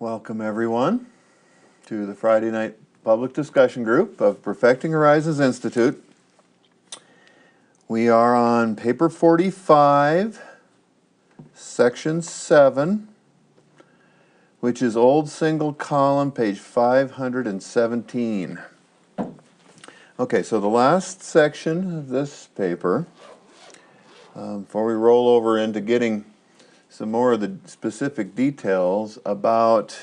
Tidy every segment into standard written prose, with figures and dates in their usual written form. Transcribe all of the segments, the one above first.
Welcome everyone to the Friday night public discussion group of Perfecting Horizons Institute. We are on paper 45, section 7, which is old single column, page 517. Okay, so the last section of this paper, before we roll over into getting some more of the specific details about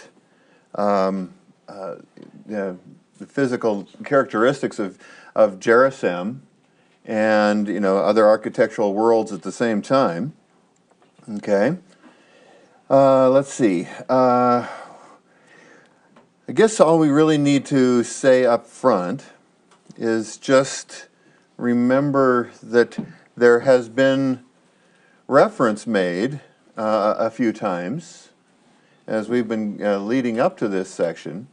the physical characteristics of Gerusalem and other architectural worlds at the same time. Okay, let's see. I guess all we really need to say up front is just remember that there has been reference made a few times as we've been leading up to this section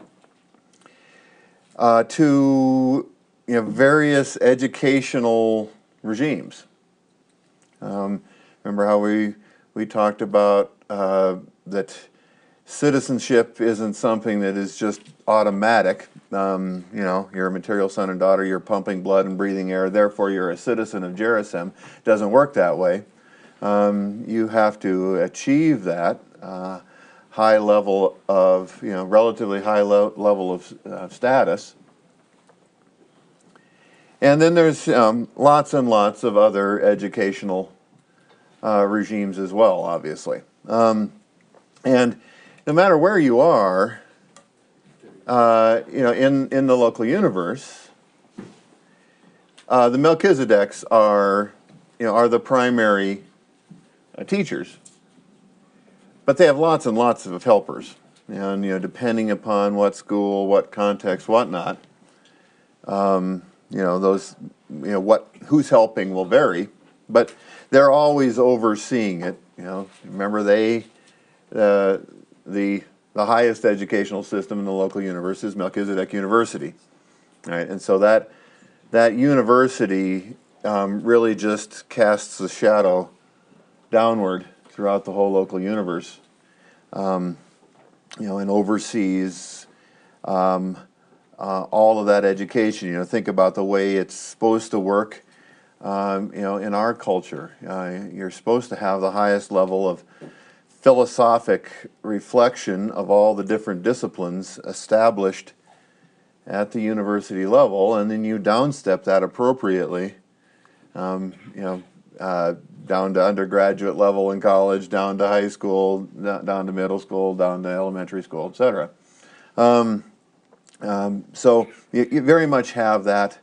to various educational regimes. Remember how we talked about that citizenship isn't something that is just automatic. You're a material son and daughter, you're pumping blood and breathing air, therefore you're a citizen of Gerusalem. It doesn't work that way. You have to achieve that high level of, relatively high level of status. And then there's lots and lots of other educational regimes as well, obviously. And no matter where you are, in the local universe, the Melchizedeks are the primary teachers, but they have lots and lots of helpers, and depending upon what school, what context, whatnot, who's helping will vary, but they're always overseeing it. Remember the highest educational system in the local universe is Melchizedek University, right? And so that university really just casts a shadow downward throughout the whole local universe, and oversees all of that education. Think about the way it's supposed to work. In our culture, you're supposed to have the highest level of philosophic reflection of all the different disciplines established at the university level, and then you downstep that appropriately, down to undergraduate level in college, down to high school, down to middle school, down to elementary school, etc. So you very much have that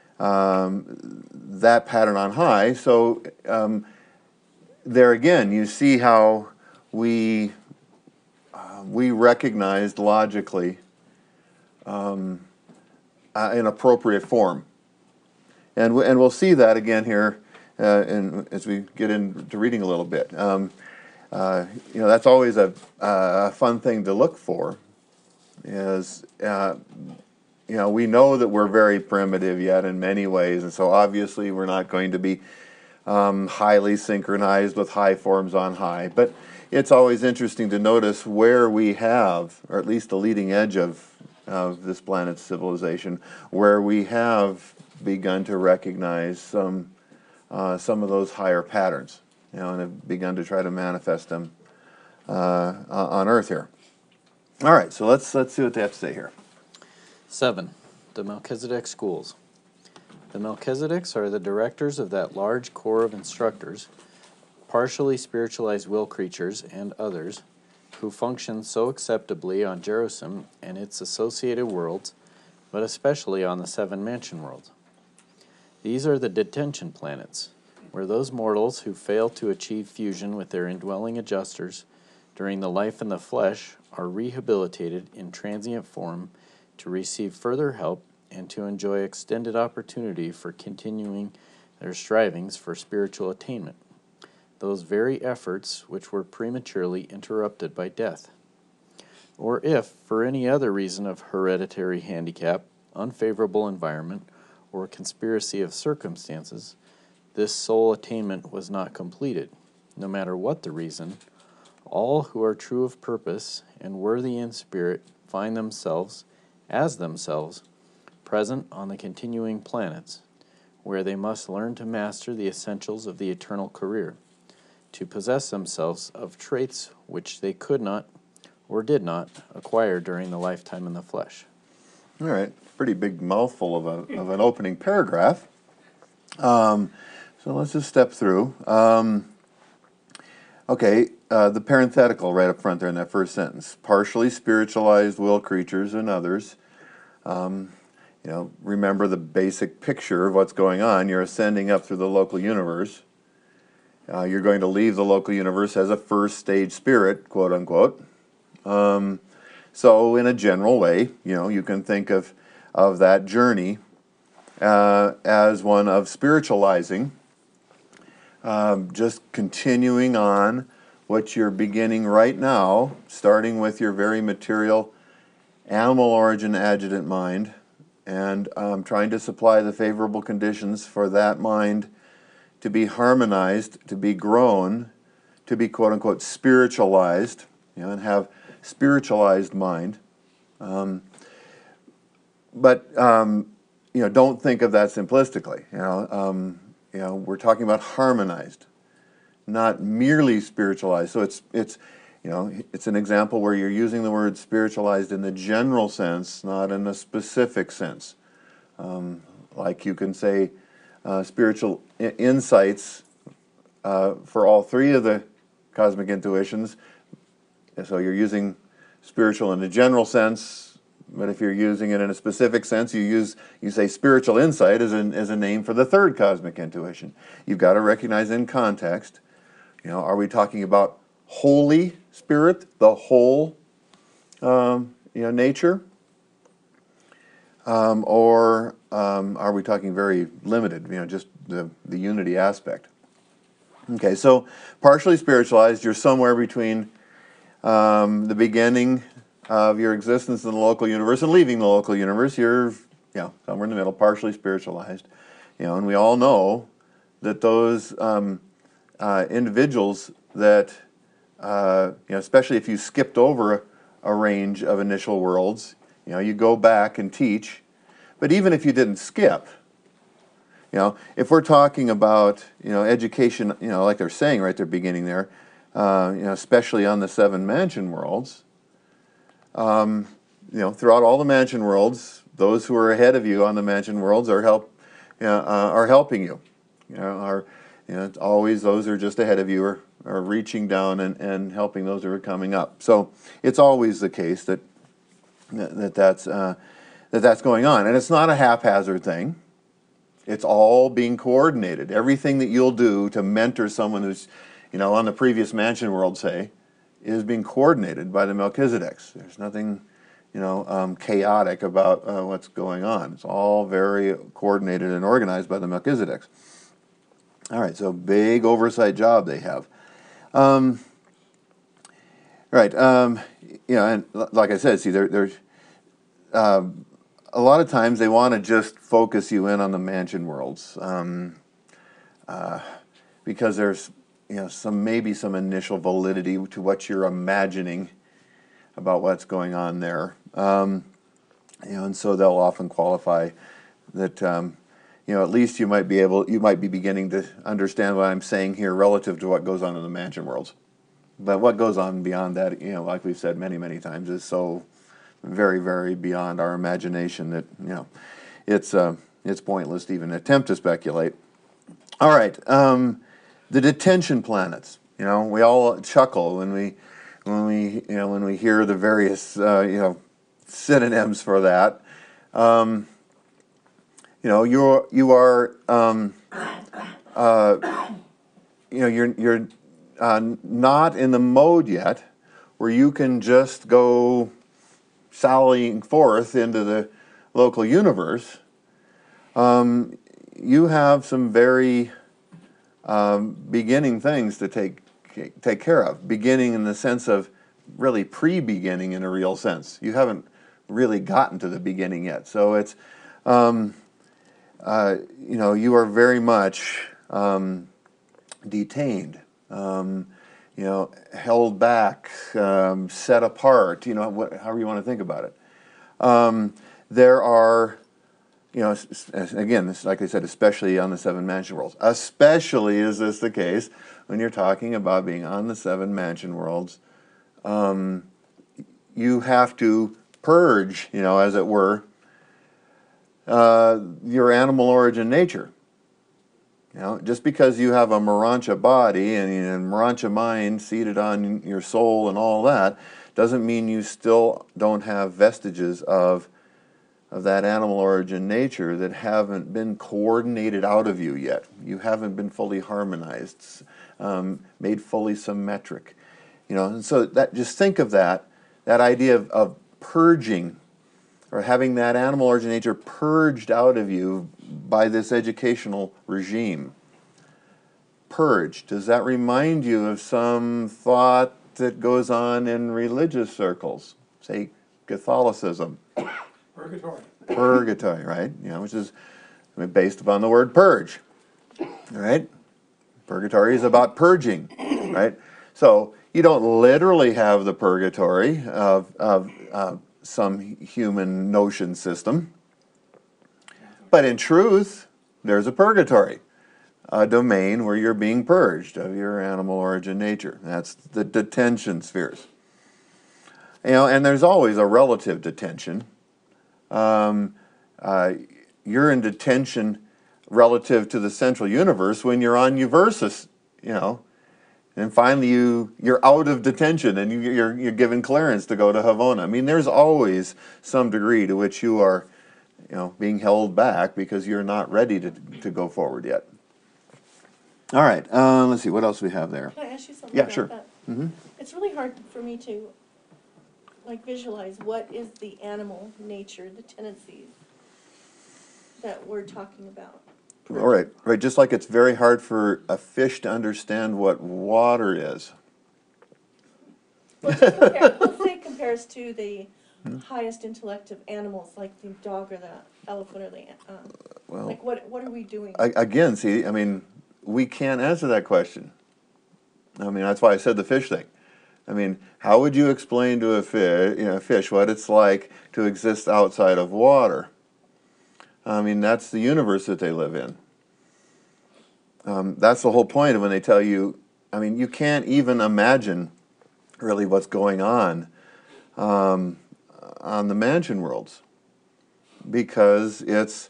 pattern on high. So there again, you see how we recognized logically an appropriate form, and we'll see that again here as we get into reading a little bit. That's always a fun thing to look for. Is we know that we're very primitive yet in many ways, and so obviously we're not going to be highly synchronized with high forms on high, but it's always interesting to notice where we have, or at least the leading edge of this planet's civilization, where we have begun to recognize some of those higher patterns, and have begun to try to manifest them on Earth here. All right, so let's see what they have to say here. 7. The Melchizedek Schools. The Melchizedeks are the directors of that large corps of instructors, partially spiritualized will creatures and others, who function so acceptably on Gerusalem and its associated worlds, but especially on the 7 mansion worlds. These are the detention planets, where those mortals who fail to achieve fusion with their indwelling adjusters during the life in the flesh are rehabilitated in transient form to receive further help and to enjoy extended opportunity for continuing their strivings for spiritual attainment, those very efforts which were prematurely interrupted by death. Or if, for any other reason of hereditary handicap, unfavorable environment, or conspiracy of circumstances, this soul attainment was not completed, no matter what the reason, All who are true of purpose and worthy in spirit find themselves, as themselves, present on the continuing planets, where they must learn to master the essentials of the eternal career, to possess themselves of traits which they could not or did not acquire during the lifetime in the flesh. All right, pretty big mouthful of an opening paragraph. So let's just step through. The parenthetical right up front there in that first sentence. Partially spiritualized will creatures and others. Remember the basic picture of what's going on. You're ascending up through the local universe. You're going to leave the local universe as a first stage spirit, quote unquote. So in a general way, you can think of that journey as one of spiritualizing, just continuing on what you're beginning right now, starting with your very material animal origin adjutant mind, and trying to supply the favorable conditions for that mind to be harmonized, to be grown, to be quote unquote spiritualized, and have spiritualized mind. But don't think of that simplistically. We're talking about harmonized, not merely spiritualized. So it's an example where you're using the word spiritualized in the general sense, not in a specific sense. Like you can say spiritual insights for all three of the cosmic intuitions. So you're using spiritual in a general sense, but if you're using it in a specific sense, you say spiritual insight as a name for the third cosmic intuition. You've got to recognize in context. Are we talking about Holy Spirit, the whole nature, or are we talking very limited? Just the unity aspect. Okay, so partially spiritualized, you're somewhere between the beginning of your existence in the local universe and leaving the local universe. You're somewhere in the middle, partially spiritualized. And we all know that those individuals that especially if you skipped over a range of initial worlds, you go back and teach. But even if you didn't skip, if we're talking about education, like they're saying right there beginning there, especially on the 7 mansion worlds, throughout all the mansion worlds, those who are ahead of you on the mansion worlds are helping you. It's always those who are just ahead of you are reaching down and helping those who are coming up. So it's always the case that's going on, and it's not a haphazard thing. It's all being coordinated. Everything that you'll do to mentor someone who's, on the previous mansion world, say, is being coordinated by the Melchizedeks. There's nothing, chaotic about what's going on. It's all very coordinated and organized by the Melchizedeks. All right, so big oversight job they have. And like I said, see, there's a lot of times they want to just focus you in on the mansion worlds because there's some initial validity to what you're imagining about what's going on there, and so they'll often qualify that at least you might be beginning to understand what I'm saying here relative to what goes on in the mansion worlds. But what goes on beyond that, like we've said many times, is so very, very beyond our imagination that it's pointless to even attempt to speculate. All right, the detention planets. We all chuckle when we hear the various synonyms for that. You're not in the mode yet where you can just go sallying forth into the local universe. You have some very beginning things to take care of. Beginning in the sense of really pre-beginning in a real sense. You haven't really gotten to the beginning yet. So it's you are very much detained. held back, set apart, however you want to think about it. There are, again, this, like I said, especially on the seven mansion worlds. Especially is this the case when you're talking about being on the seven mansion worlds. You have to purge, as it were, your animal origin nature. Just because you have a Morontia body and Morontia mind seated on your soul and all that, doesn't mean you still don't have vestiges of that animal origin nature that haven't been coordinated out of you yet. You haven't been fully harmonized, made fully symmetric. And so just think of that idea of purging, or having that animal origin nature purged out of you by this educational regime. Purged. Does that remind you of some thought that goes on in religious circles? Say Catholicism. Purgatory. Purgatory, right? Which is based upon the word purge. Right? Purgatory is about purging. Right? So you don't literally have the purgatory of some human notion system. But in truth, there's a purgatory, a domain where you're being purged of your animal origin nature. That's the detention spheres. And there's always a relative detention. You're in detention relative to the central universe when you're on Uversus, and finally you're out of detention and you're given clearance to go to Havona. There's always some degree to which you are, being held back because you're not ready to go forward yet. All right, let's see, what else we have there? Can I ask you something Yeah, about sure. that? Mm-hmm. It's really hard for me to, visualize what is the animal nature, the tendencies that we're talking about. All right, just like it's very hard for a fish to understand what water is. Let's say it compares to the highest intellect of animals, like the dog or the elephant or the, Well, what are we doing? again, see, we can't answer that question. That's why I said the fish thing. How would you explain to a fish what it's like to exist outside of water? That's the universe that they live in. That's the whole point of when they tell you, you can't even imagine really what's going on the mansion worlds, because it's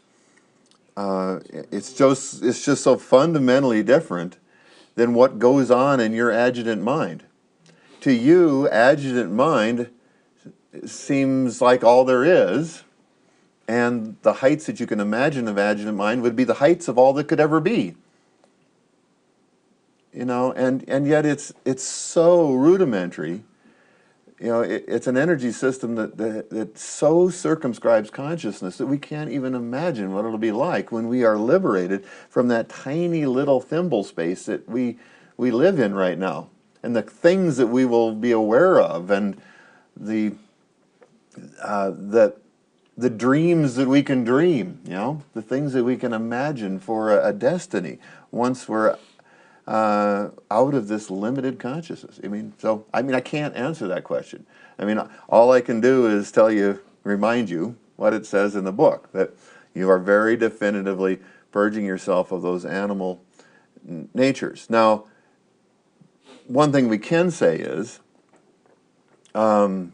just so fundamentally different than what goes on in your adjutant mind. To you, adjutant mind seems like all there is, and the heights that you can imagine of adjutant mind would be the heights of all that could ever be. And yet it's so rudimentary. It's an energy system that so circumscribes consciousness that we can't even imagine what it'll be like when we are liberated from that tiny little thimble space that we live in right now, and the things that we will be aware of, and the dreams that we can dream, the things that we can imagine for a destiny once we're out of this limited consciousness. I can't answer that question. All I can do is remind you what it says in the book, that you are very definitively purging yourself of those animal natures. Now, one thing we can say is, we're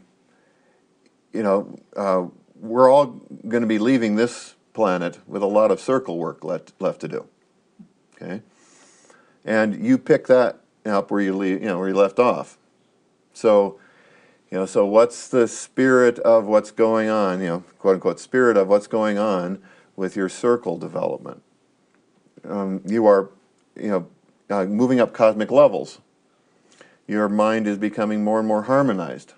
all going to be leaving this planet with a lot of circle work left to do. Okay? And you pick that up where you left off. So, so what's the spirit of what's going on, quote unquote, spirit of what's going on with your circle development? You are, moving up cosmic levels. Your mind is becoming more and more harmonized.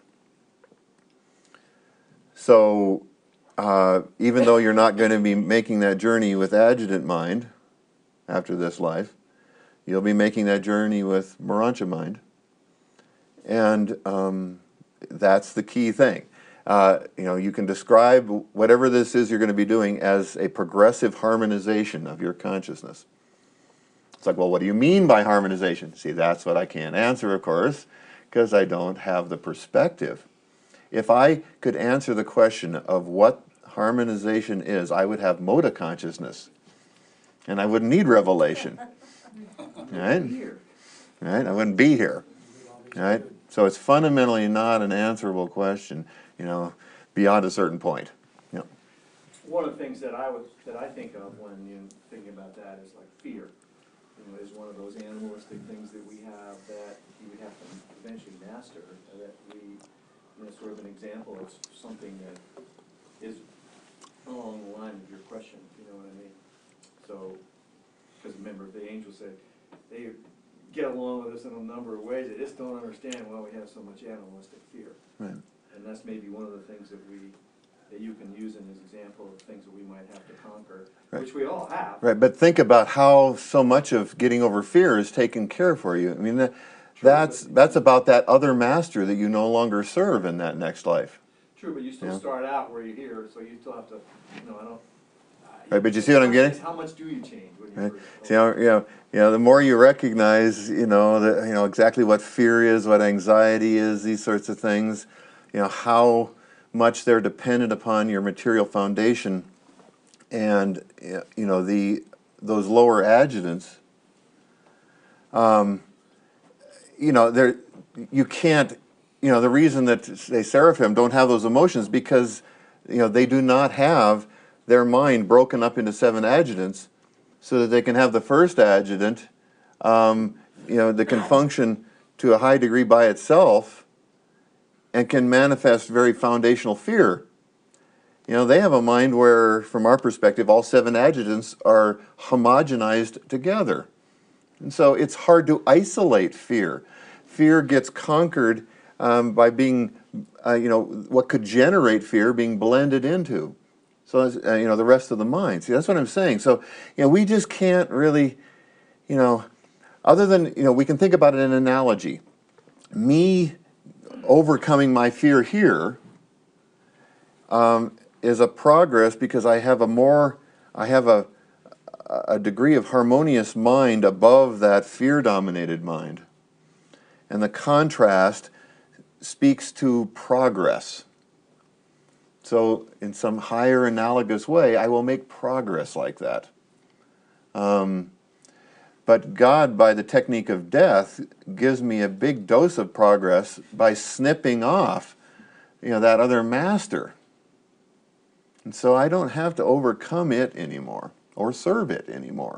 So, even though you're not going to be making that journey with adjutant mind after this life, you'll be making that journey with Morontia mind. And that's the key thing. You can describe whatever this is you're going to be doing as a progressive harmonization of your consciousness. It's like, well, what do you mean by harmonization? See, that's what I can't answer, of course, because I don't have the perspective. If I could answer the question of what harmonization is, I would have mode of consciousness, and I wouldn't need revelation. Right? Right? I wouldn't be here. Right? So it's fundamentally not an answerable question, beyond a certain point. One of the things that I think of when you're thinking about that is like fear. Is one of those animalistic things that we have that you would have to eventually master. That we, sort of an example of something that is along the line of your question. You know what I mean? So, because remember, the angels said they get along with us in a number of ways. They just don't understand why we have so much animalistic fear. Right. And that's maybe one of the things that you can use in as example of things that we might have to conquer, Right. which we all have. Right, but think about how so much of getting over fear is taken care for you. I mean, that's about that other master that you no longer serve in that next life. True, but you still start out where you're here, so you still have to, I don't. Right, but you see what I'm getting? How much do you change when Right. you're? See, the more you recognize, exactly what fear is, what anxiety is, these sorts of things, how much they're dependent upon your material foundation, and those lower adjutants. You can't. The reason that say seraphim don't have those emotions because they do not have their mind broken up into 7 adjutants, so that they can have the first adjutant, that can function to a high degree by itself, and can manifest very foundational fear. They have a mind where, from our perspective, all 7 adjutants are homogenized together. And so it's hard to isolate fear. Fear gets conquered by being, what could generate fear being blended into. So, the rest of the mind. See, that's what I'm saying. So, we just can't really, other than, we can think about it in an analogy. Me overcoming my fear here is a progress because I have a degree of harmonious mind above that fear-dominated mind. And the contrast speaks to progress. So in some higher analogous way, I will make progress like that. But God, by the technique of death, gives me a big dose of progress by snipping off, that other master. And so I don't have to overcome it anymore or serve it anymore.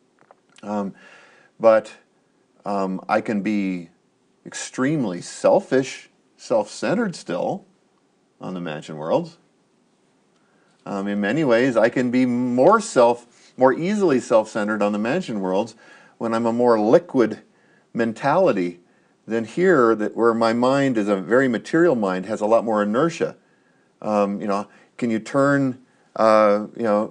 But I can be extremely selfish, self-centered still on the mansion worlds. In many ways, I can be more easily self-centered on the mansion worlds when I'm a more liquid mentality than here, where my mind is a very material mind, has a lot more inertia. Can you turn a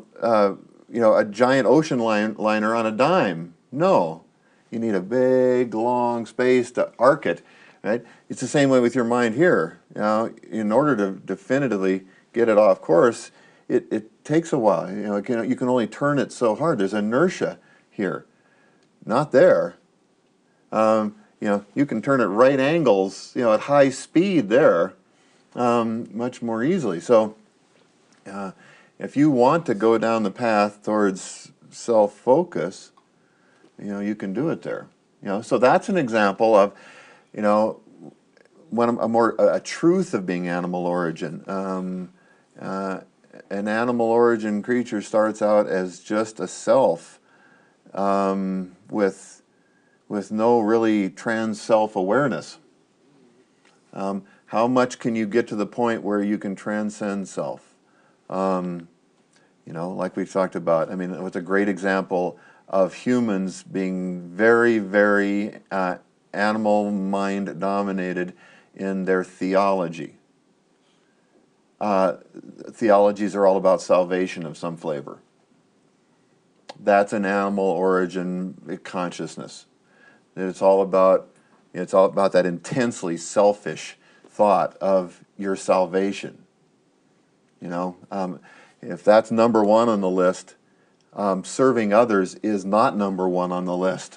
giant ocean liner on a dime? No. You need a big, long space to arc it. Right? It's the same way with your mind here. In order to definitively get it off course, it takes a while. You can only turn it so hard. There's inertia here, not there. You can turn it right angles, at high speed there, much more easily. So, if you want to go down the path towards self-focus, you can do it there. So that's an example of, when a truth of being animal origin. An animal origin creature starts out as just a self, with no really trans self-awareness. How much can you get to the point where you can transcend self? Like we've talked about. I mean, what's a great example of humans being very, very animal mind dominated in their theology. Theologies are all about salvation of some flavor. That's an animal origin consciousness. It's all about that intensely selfish thought of your salvation. If that's number one on the list, serving others is not number one on the list.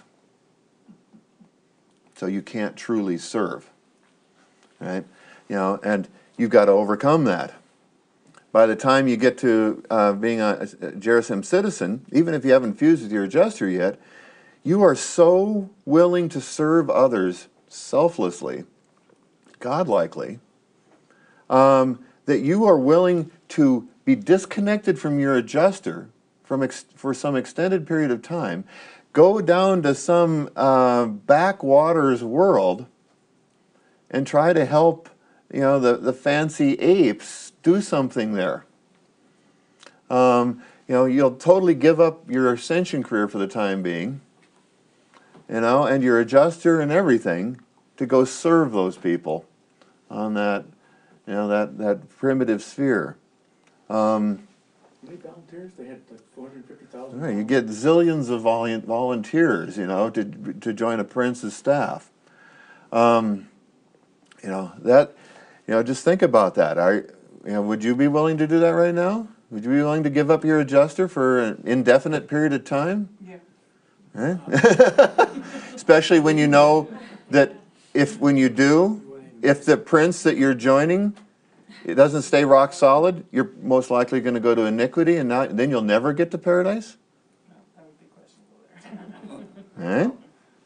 So you can't truly serve, right? You know, and you've got to overcome that. By the time you get to being a Gerusim citizen, even if you haven't fused with your adjuster yet, you are so willing to serve others selflessly, godlikely, that you are willing to be disconnected from your adjuster for some extended period of time, go down to some backwaters world and try to help, you know, the fancy apes do something there. You know, you'll totally give up your ascension career for the time being, you know, and your adjuster and everything to go serve those people on that, you know, that primitive sphere. How many volunteers? They had like 450,000. Right, you get zillions of volunteers, you know, to join a prince's staff. You know that, you know, just think about that. You know, would you be willing to do that right now? Would you be willing to give up your adjuster for an indefinite period of time? Yeah. Right? Especially when you know that when you do, if the prince that you're joining, it doesn't stay rock solid, you're most likely going to go to iniquity, and then you'll never get to paradise. No, that would be questionable there. Right?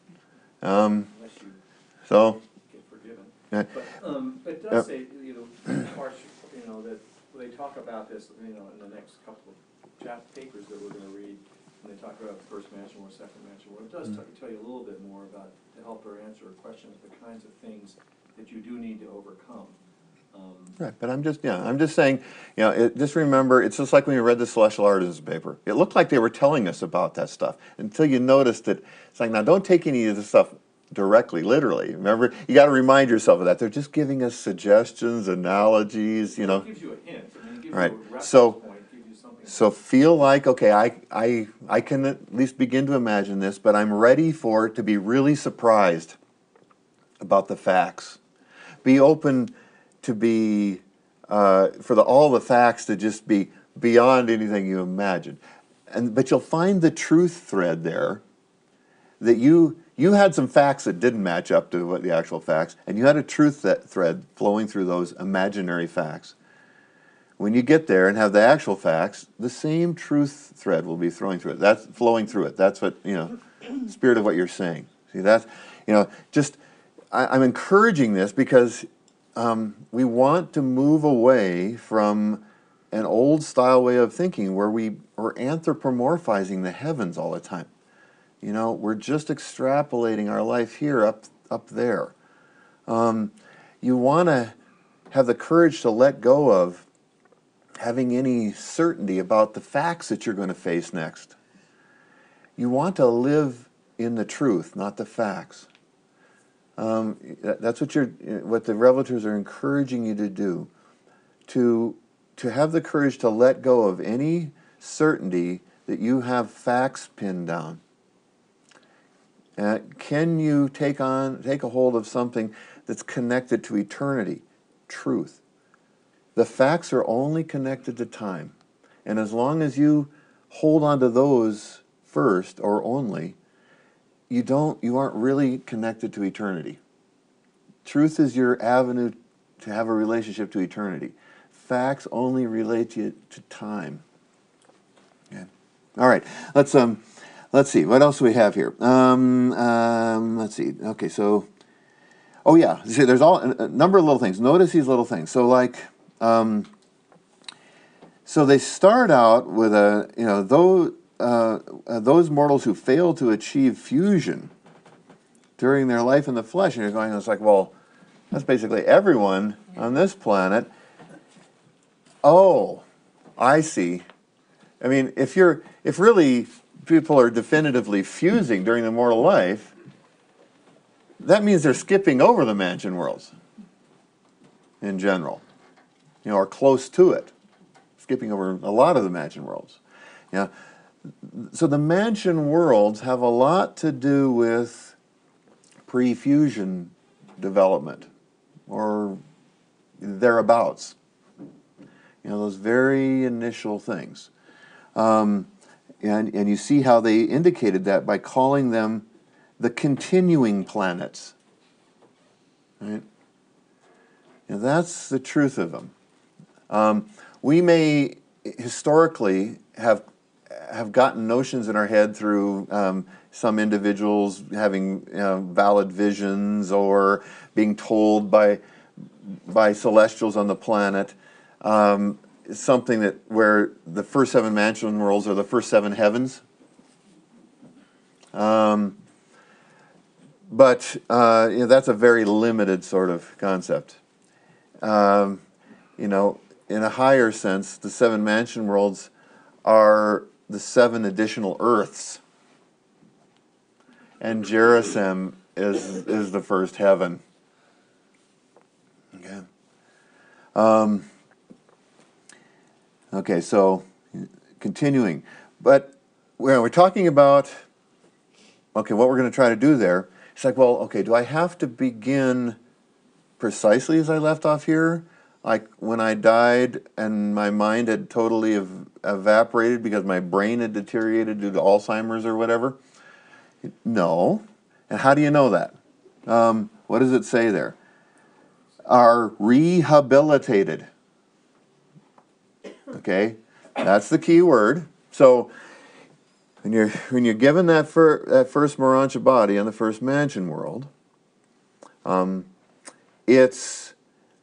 Unless you So, get forgiven. yeah. But it does say, you know, parts, you know, that they talk about this, you know, in the next couple of papers that we're gonna read, when they talk about the first mansion war, second mansion war, it does tell you a little bit more about, to help her answer a question of the kinds of things that you do need to overcome. Right, but I'm just saying, you know, just remember, it's just like when you read the Celestial Artisans paper. It looked like they were telling us about that stuff until you noticed that it's like, now don't take any of this stuff directly, literally. Remember, you got to remind yourself of that. They're just giving us suggestions, analogies, you know. It gives you a hint, I mean, it gives Right. you a reference So- point, it gives you something. So feel like, okay, I can at least begin to imagine this, but I'm ready to be really surprised about the facts. Be open to be, all the facts to just be beyond anything you imagine. But you'll find the truth thread there, that you had some facts that didn't match up to what the actual facts, and you had a truth thread flowing through those imaginary facts. When you get there and have the actual facts, the same truth thread will be flowing through it. That's flowing through it. That's what, you know, spirit of what you're saying. See, that's, you know, just, I'm encouraging this because we want to move away from an old style way of thinking where we're anthropomorphizing the heavens all the time. You know, we're just extrapolating our life here up there. You want to have the courage to let go of having any certainty about the facts that you're going to face next. You want to live in the truth, not the facts. That's what the revelators are encouraging you to do, to have the courage to let go of any certainty that you have facts pinned down. Can you take a hold of something that's connected to eternity, truth? The facts are only connected to time, and as long as you hold on to those first or only, you aren't really connected to eternity. Truth is your avenue to have a relationship to eternity. Facts only relate you to time. Okay. All right. Let's see. What else do we have here? Let's see. Okay. So, oh yeah. See, there's a number of little things. Notice these little things. So like, so they start out with those mortals who fail to achieve fusion during their life in the flesh, and you're going, it's like, well, that's basically everyone on this planet. Oh, I see. I mean, if really people are definitively fusing during the mortal life, that means they're skipping over the mansion worlds in general, you know, or close to it, skipping over a lot of the mansion worlds. Yeah. So the mansion worlds have a lot to do with pre-fusion development, or thereabouts. You know, those very initial things. and you see how they indicated that by calling them the continuing planets. Right? And that's the truth of them. We may historically have gotten notions in our head through some individuals having valid visions or being told by celestials on the planet, something that where the first 7 mansion worlds are the first 7 heavens. But that's a very limited sort of concept. In a higher sense, the 7 mansion worlds are the 7 additional earths, and Jerusalem is the first heaven. Okay. Okay. So, continuing, but we're talking about what we're going to try to do there. It's like, well, okay, do I have to begin precisely as I left off here? Like when I died and my mind had totally evaporated because my brain had deteriorated due to Alzheimer's or whatever? No. And how do you know that? What does it say there? Are rehabilitated. Okay, that's the key word. So when you're given that first Morancha body on the first mansion world, it's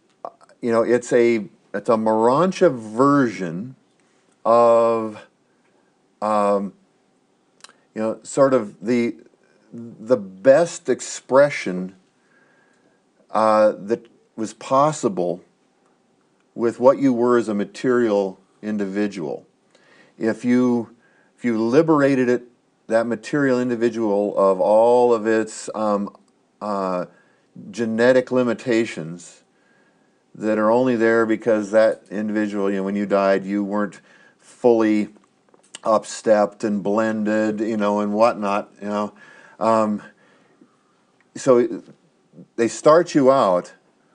a Morancha version of sort of the best expression that was possible with what you were as a material individual. If you liberated that material individual of all of its genetic limitations that are only there because that individual, when you died, you weren't fully upstepped and blended, and whatnot, so they start you out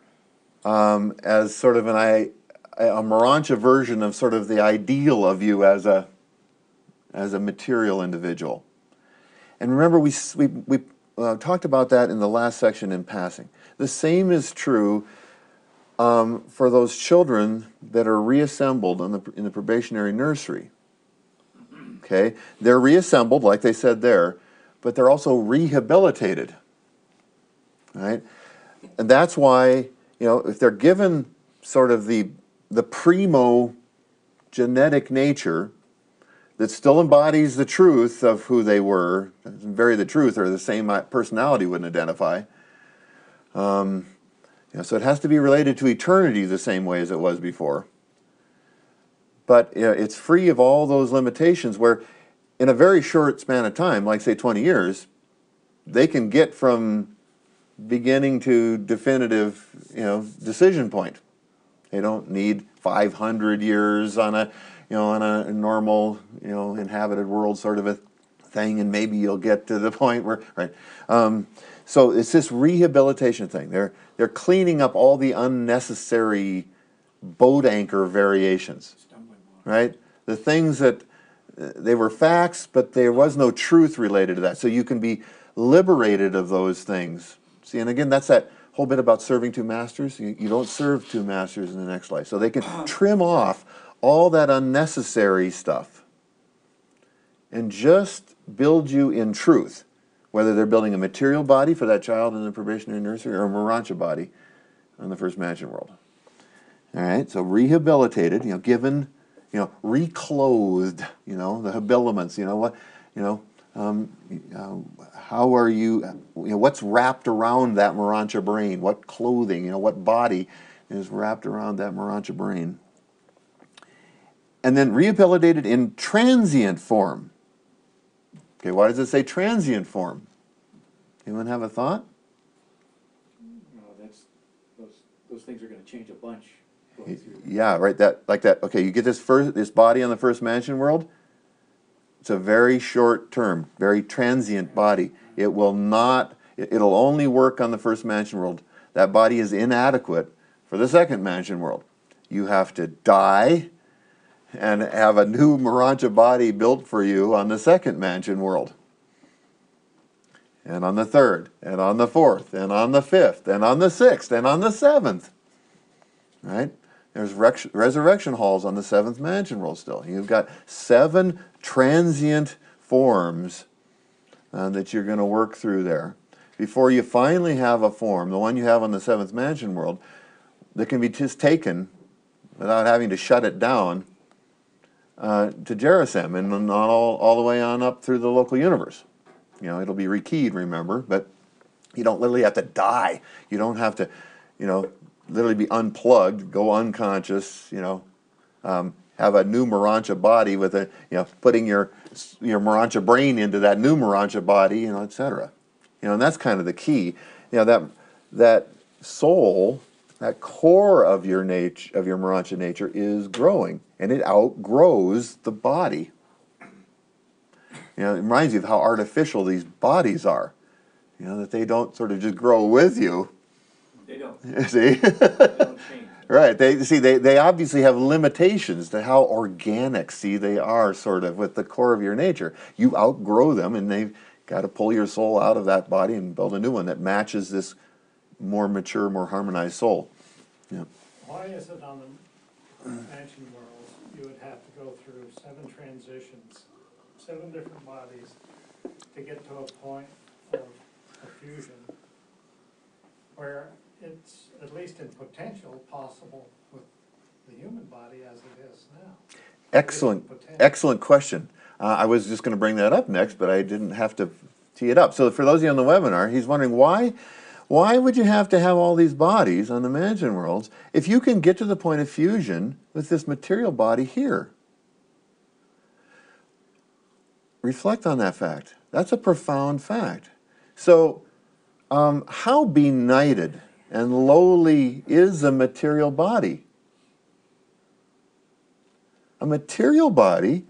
as sort of a Morancha version of sort of the ideal of you as a material individual. And remember, we talked about that in the last section in passing. The same is true for those children that are reassembled in the probationary nursery. Okay, they're reassembled, like they said there, but they're also rehabilitated. Right, and that's why if they're given sort of the primo genetic nature that still embodies the truth of who they were, doesn't vary the truth or the same personality wouldn't identify. So it has to be related to eternity the same way as it was before. But it's free of all those limitations where in a very short span of time, like say 20 years, they can get from beginning to definitive decision point. They don't need 500 years on a normal inhabited world sort of a thing, and maybe you'll get to the point where so it's this rehabilitation thing. They're cleaning up all the unnecessary boat anchor variations, right? The things that they were facts, but there was no truth related to that. So you can be liberated of those things. See, and again, that's that whole bit about serving 2 masters. You don't serve 2 masters in the next life. So they can trim off all that unnecessary stuff and just build you in truth, whether they're building a material body for that child in the probationary nursery or a Morancha body on the first mansion world. All right, so rehabilitated, given, reclothed, the habiliments, how are you, what's wrapped around that Morancha brain? What clothing, what body is wrapped around that Morancha brain? And then rehabilitated in transient form. Okay, why does it say transient form? Anyone have a thought? Those things are going to change a bunch. Yeah, right. That. Okay, you get this body on the first mansion world. It's a very short term, very transient body. It will not. It'll only work on the first mansion world. That body is inadequate for the second mansion world. You have to die, and have a new Morontia body built for you on the second mansion world. And on the third, and on the fourth, and on the fifth, and on the sixth, and on the seventh. Right? There's resurrection halls on the seventh mansion world still. You've got 7 transient forms that you're going to work through there before you finally have a form, the one you have on the seventh mansion world, that can be just taken without having to shut it down to Gerusim and on all the way on up through the local universe. You know, it'll be rekeyed, remember, but you don't literally have to die. You don't have to, you know, literally be unplugged, go unconscious, you know, have a new Morontia body with a, you know, putting your Morontia brain into that new Morontia body, you know, etc. You know, and that's kind of the key. You know, that soul, that core of your nature, of your Morontia nature, is growing, and it outgrows the body. You know, it reminds you of how artificial these bodies are. You know, that they don't sort of just grow with you. They don't. See? They don't change. Right. They obviously have limitations to how organic, they are sort of with the core of your nature. You outgrow them, and they've got to pull your soul out of that body and build a new one that matches this more mature, more harmonized soul. Yeah. Why is it on the mansion worlds, you would have to go through 7 transitions, 7 different bodies to get to a point of fusion where it's, at least in potential, possible with the human body as it is now? Excellent question. I was just going to bring that up next, but I didn't have to tee it up. So for those of you on the webinar, he's wondering why would you have to have all these bodies on the mansion worlds if you can get to the point of fusion with this material body here? Reflect on that fact. That's a profound fact. So how benighted and lowly is a material body? A material body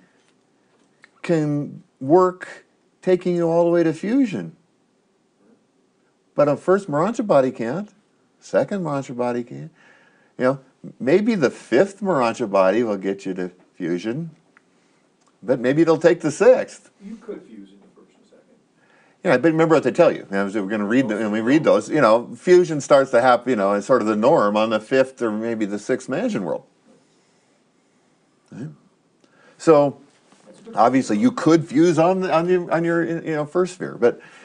can work taking you all the way to fusion. But a first Morontia body can't. Second Morontia body can't. You know, maybe the 5th Morontia body will get you to fusion, but maybe it'll take the 6th. You could fuse in the first and second. Yeah, but remember what they tell you. As we're going to read them, and we read those, you know, fusion starts to happen, you know, it's sort of the norm on the 5th or maybe the 6th mansion world. Okay. So, obviously, you could fuse on your you know, first sphere,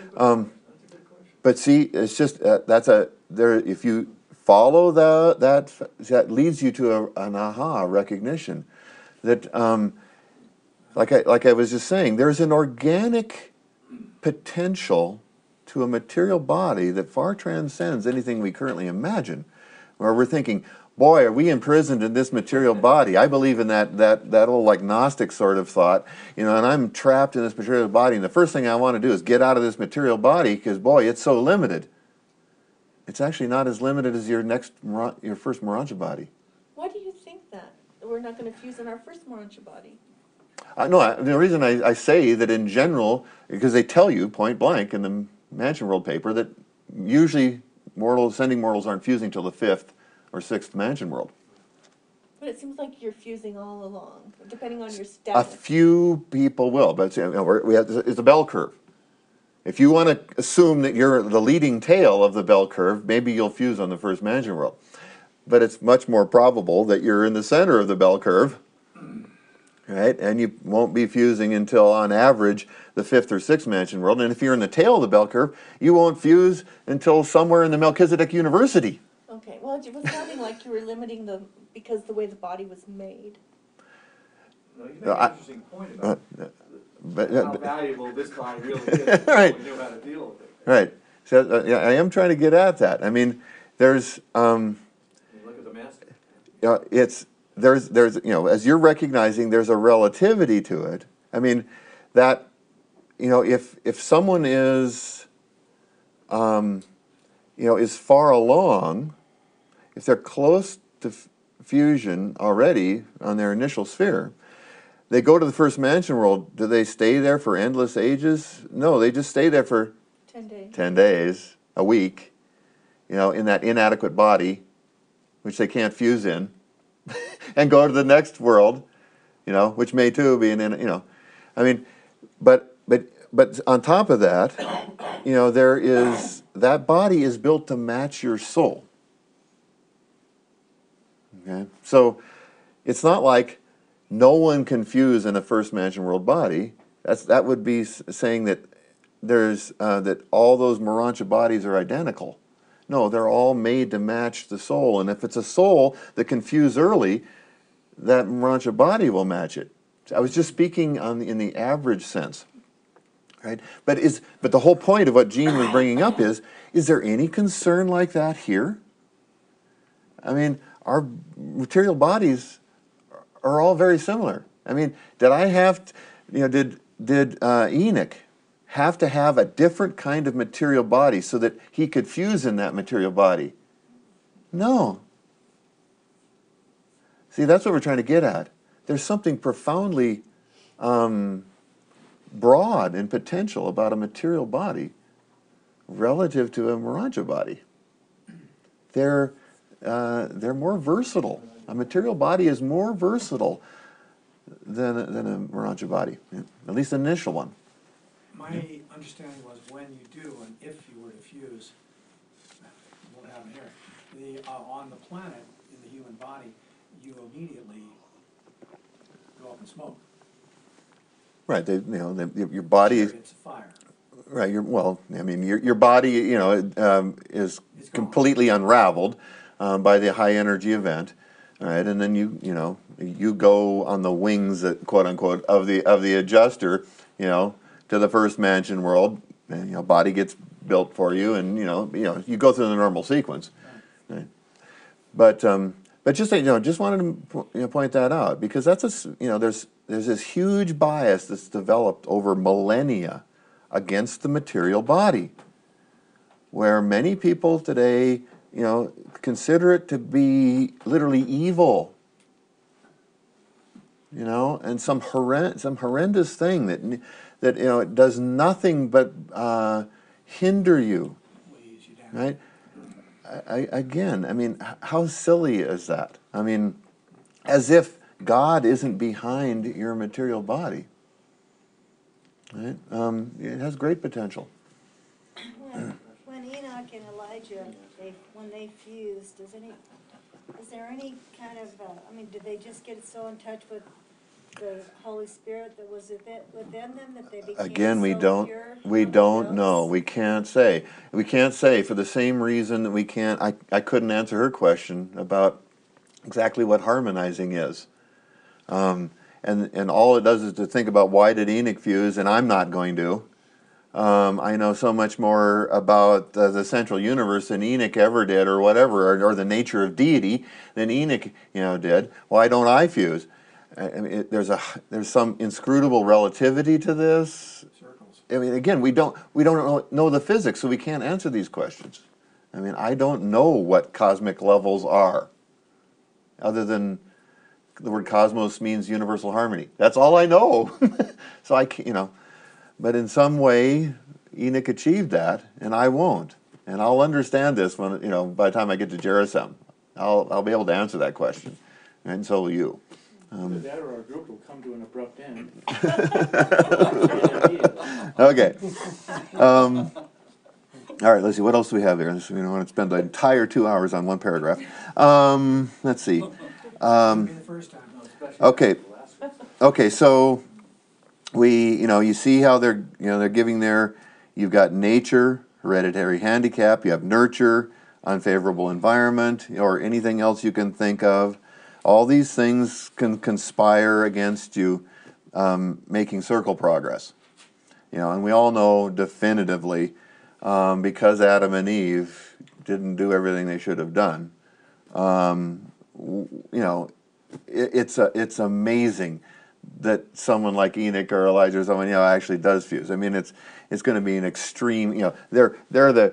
but see, it's just if you follow that leads you to an aha recognition that like I was just saying, there's an organic potential to a material body that far transcends anything we currently imagine, where we're thinking, boy, are we imprisoned in this material body? I believe in that old like Gnostic sort of thought, you know, and I'm trapped in this material body, and the first thing I want to do is get out of this material body because, boy, it's so limited. It's actually not as limited as your first Morontia body. Why do you think that? We're not going to fuse in our first Morontia body? No, the reason I say that in general, because they tell you point blank in the Mansion World paper that usually ascending mortals aren't fusing till the 5th or 6th mansion world. But it seems like you're fusing all along, depending on your A status. few people will, but you know, it's a bell curve. If you want to assume that you're the leading tail of the bell curve, maybe you'll fuse on the first mansion world. But it's much more probable that you're in the center of the bell curve, right? And you won't be fusing until, on average, the 5th or 6th mansion world. And if you're in the tail of the bell curve, you won't fuse until somewhere in the Melchizedek University. Okay, well, it was sounding like you were limiting because the way the body was made. No, you make an interesting point about But, how valuable this body really is. If Right. we knew how to deal with it. right. So yeah, I am trying to get at that. I mean, there's You look at the master. there's you know, as you're recognizing, there's a relativity to it. I mean, that, you know, if someone is you know, is far along, if they're close to fusion already on their initial sphere, they go to the first mansion world. Do they stay there for endless ages? No, they just stay there for 10 days. 10 days, a week, you know, in that inadequate body, which they can't fuse in, and go to the next world which may too be I mean, but on top of that, there is, that body is built to match your soul. Okay, so it's not like no one can fuse in a first mansion world body. That would be saying that there's that all those Morontia bodies are identical. No, they're all made to match the soul, and if it's a soul that can fuse early, that Morontia body will match it. I was just speaking in the average sense, right? But the whole point of what Gene was bringing up is there any concern like that here? I mean, our material bodies are all very similar. I mean, did I have to, did Enoch have to have a different kind of material body so that he could fuse in that material body? No. See, that's what we're trying to get at. There's something profoundly broad and potential about a material body relative to a Morontia body. They're more versatile. A material body is more versatile than a Morontia body, at least the initial one. My understanding was when you do, and if you were to fuse, what happened here, on the planet, in the human body, you immediately go up in smoke. Right. Your body. It's fire. Right. Your body, is It's gone. completely unraveled by the high energy event. All right, and then you go on the wings, quote unquote, of the adjuster, to the first mansion world, and body gets built for you, and you go through the normal sequence. Right? But just wanted to point that out, because that's there's this huge bias that's developed over millennia against the material body, where many people today consider it to be literally evil, and some horrendous thing that it does nothing but hinder you, Weighs you down. right? I mean, how silly is that? I mean, as if God isn't behind your material body, right? It has great potential. When Enoch and Elijah, when they fused, is there any kind of, did they just get so in touch with the Holy Spirit that was within them that they became Again, we so don't pure? we Holy don't know. Ghost? We can't say. We can't say, for the same reason that we can't. I couldn't answer her question about exactly what harmonizing is. And all it does is to think about, why did Enoch fuse, and I'm not going to. I know so much more about the central universe than Enoch ever did, or whatever, or the nature of deity than Enoch did. Why don't I fuse? I mean, there's some inscrutable relativity to this. Circles. I mean, again, we don't know the physics, so we can't answer these questions. I mean, I don't know what cosmic levels are, other than the word cosmos means universal harmony. That's all I know. So I can't, but in some way, Enoch achieved that, and I won't. And I'll understand this when, by the time I get to Jerusalem, I'll be able to answer that question, and so will you. Either that or our group will come to an abrupt end. Okay. All right, let's see. What else do we have here? We don't want to spend the entire 2 hours on one paragraph. Let's see. It'll be the first time. Okay. Okay. So you see how they're giving you've got nature, hereditary handicap. You have nurture, unfavorable environment, or anything else you can think of. All these things can conspire against you making circle progress. And we all know definitively, because Adam and Eve didn't do everything they should have done, it's amazing that someone like Enoch or Elijah or someone actually does fuse. I mean, it's going to be an extreme. They're the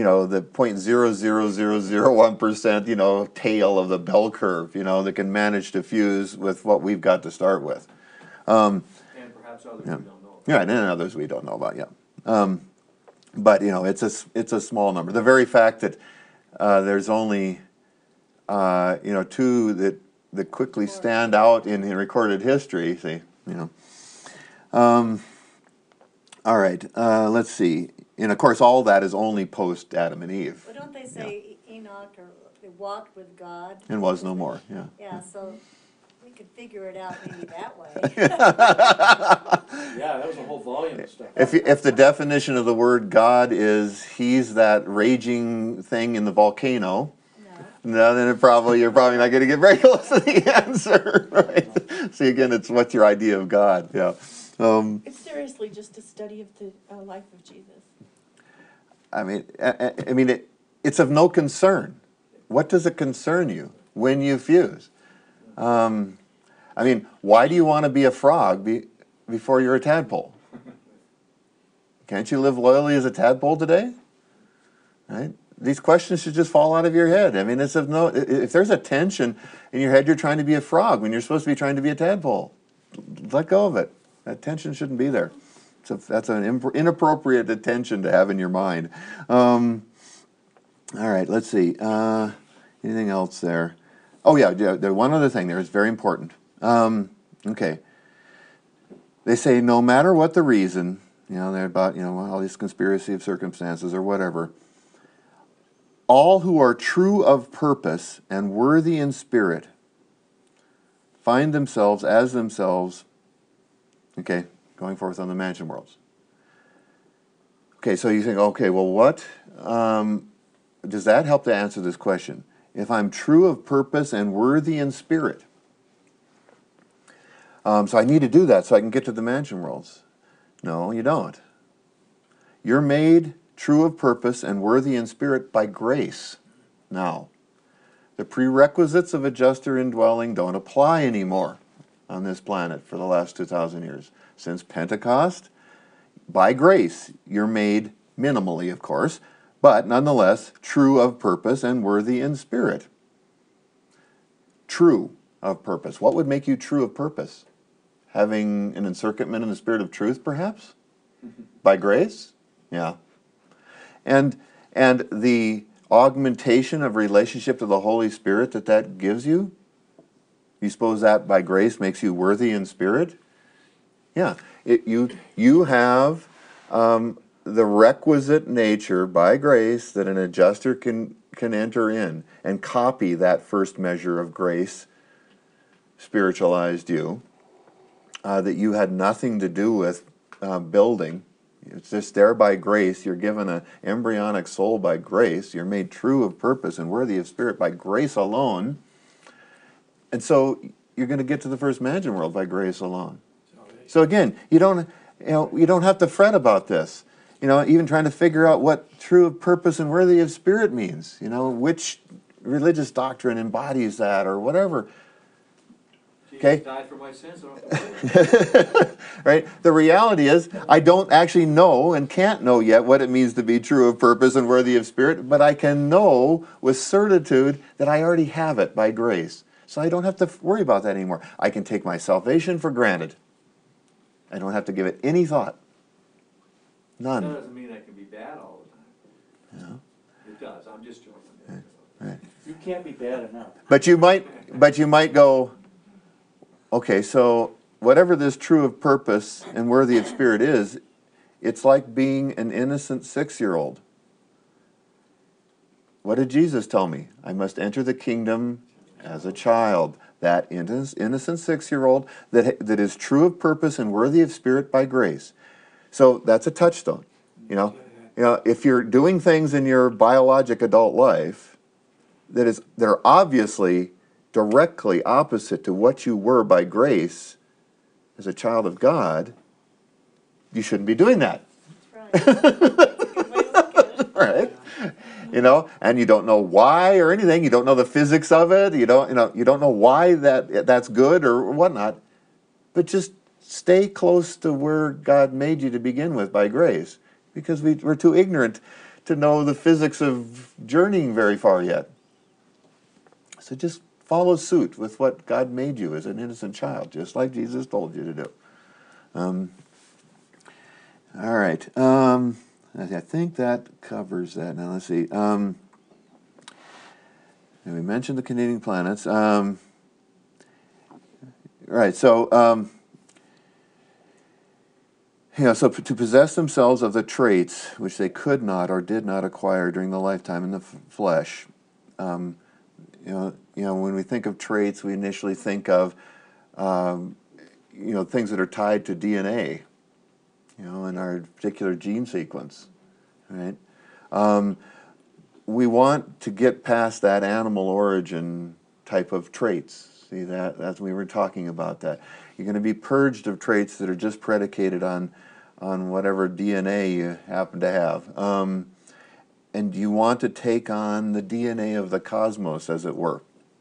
0.00001% tail of the bell curve. That can manage to fuse with what we've got to start with. And perhaps others we don't know. Yeah, and others we don't know about. Yeah, but it's a small number. The very fact that there's only two that that quickly stand out in recorded history. See, you know. All right, let's see. And of course, all that is only post Adam and Eve. Well, don't they say Enoch or they walked with God? And was no more. Yeah. Yeah, so we could figure it out maybe that way. Yeah, that was a whole volume of stuff. If the definition of the word God is he's that raging thing in the volcano, No. no, then you're probably not going to get very close to the answer, right? See, again, it's what's your idea of God? Yeah. It's seriously just a study of the life of Jesus. I mean, it's of no concern. What does it concern you when you fuse? I mean, why do you want to be a frog before you're a tadpole? Can't you live loyally as a tadpole today? Right? These questions should just fall out of your head. I mean, it's of no. If there's a tension in your head, you're trying to be a frog when you're supposed to be trying to be a tadpole. Let go of it. That tension shouldn't be there. That's an inappropriate attention to have in your mind. All right, let's see. Anything else there? Oh yeah, there's one other thing there is very important. Okay. They say no matter what the reason, they're about, all these conspiracy of circumstances or whatever, all who are true of purpose and worthy in spirit find themselves as themselves, okay, going forth on the mansion worlds. Okay, so you think, okay, well, what does that help to answer this question? If I'm true of purpose and worthy in spirit, so I need to do that so I can get to the mansion worlds. No, you don't. You're made true of purpose and worthy in spirit by grace. Now, the prerequisites of a juster indwelling don't apply anymore on this planet for the last 2,000 years. Since Pentecost, by grace, you're made minimally, of course, but nonetheless, true of purpose and worthy in spirit. True of purpose. What would make you true of purpose? Having an encirclement in the spirit of truth, perhaps? By grace? Yeah. And the augmentation of relationship to the Holy Spirit that gives you? You suppose that by grace makes you worthy in spirit? Yeah. You have the requisite nature by grace that an adjuster can enter in and copy that first measure of grace, spiritualized you, that you had nothing to do with building. It's just there by grace. You're given an embryonic soul by grace. You're made true of purpose and worthy of spirit by grace alone. And so you're going to get to the first mansion world by grace alone. So again, you don't have to fret about this. Even trying to figure out what true of purpose and worthy of spirit means. Which religious doctrine embodies that or whatever. Okay. Died for my sins. I don't have to worry. Right? The reality is, I don't actually know and can't know yet what it means to be true of purpose and worthy of spirit, but I can know with certitude that I already have it by grace. So I don't have to worry about that anymore. I can take my salvation for granted. I don't have to give it any thought. None. That doesn't mean I can be bad all the time. Yeah. It does. I'm just joking. Right. You can't be bad enough. But you might go, okay, so whatever this true of purpose and worthy of spirit is, it's like being an innocent 6-year-old. What did Jesus tell me? I must enter the kingdom as a child. That innocent 6-year-old that is true of purpose and worthy of spirit by grace. So that's a touchstone. If you're doing things in your biologic adult life that are obviously directly opposite to what you were by grace as a child of God, you shouldn't be doing that. That's right. That's a good way to look at it. Right? And you don't know why or anything. You don't know the physics of it. You don't know why that's good or whatnot. But just stay close to where God made you to begin with by grace, because we're too ignorant to know the physics of journeying very far yet. So just follow suit with what God made you as an innocent child, just like Jesus told you to do. All right. I think that covers that. Now let's see. We mentioned the Canadian planets. right, so, so to possess themselves of the traits which they could not or did not acquire during the lifetime in the flesh. When we think of traits, we initially think of, things that are tied to DNA, in our particular gene sequence, right? We want to get past that animal origin type of traits. See, that's we were talking about that. You're going to be purged of traits that are just predicated on whatever DNA you happen to have. And you want to take on the DNA of the cosmos, as it were.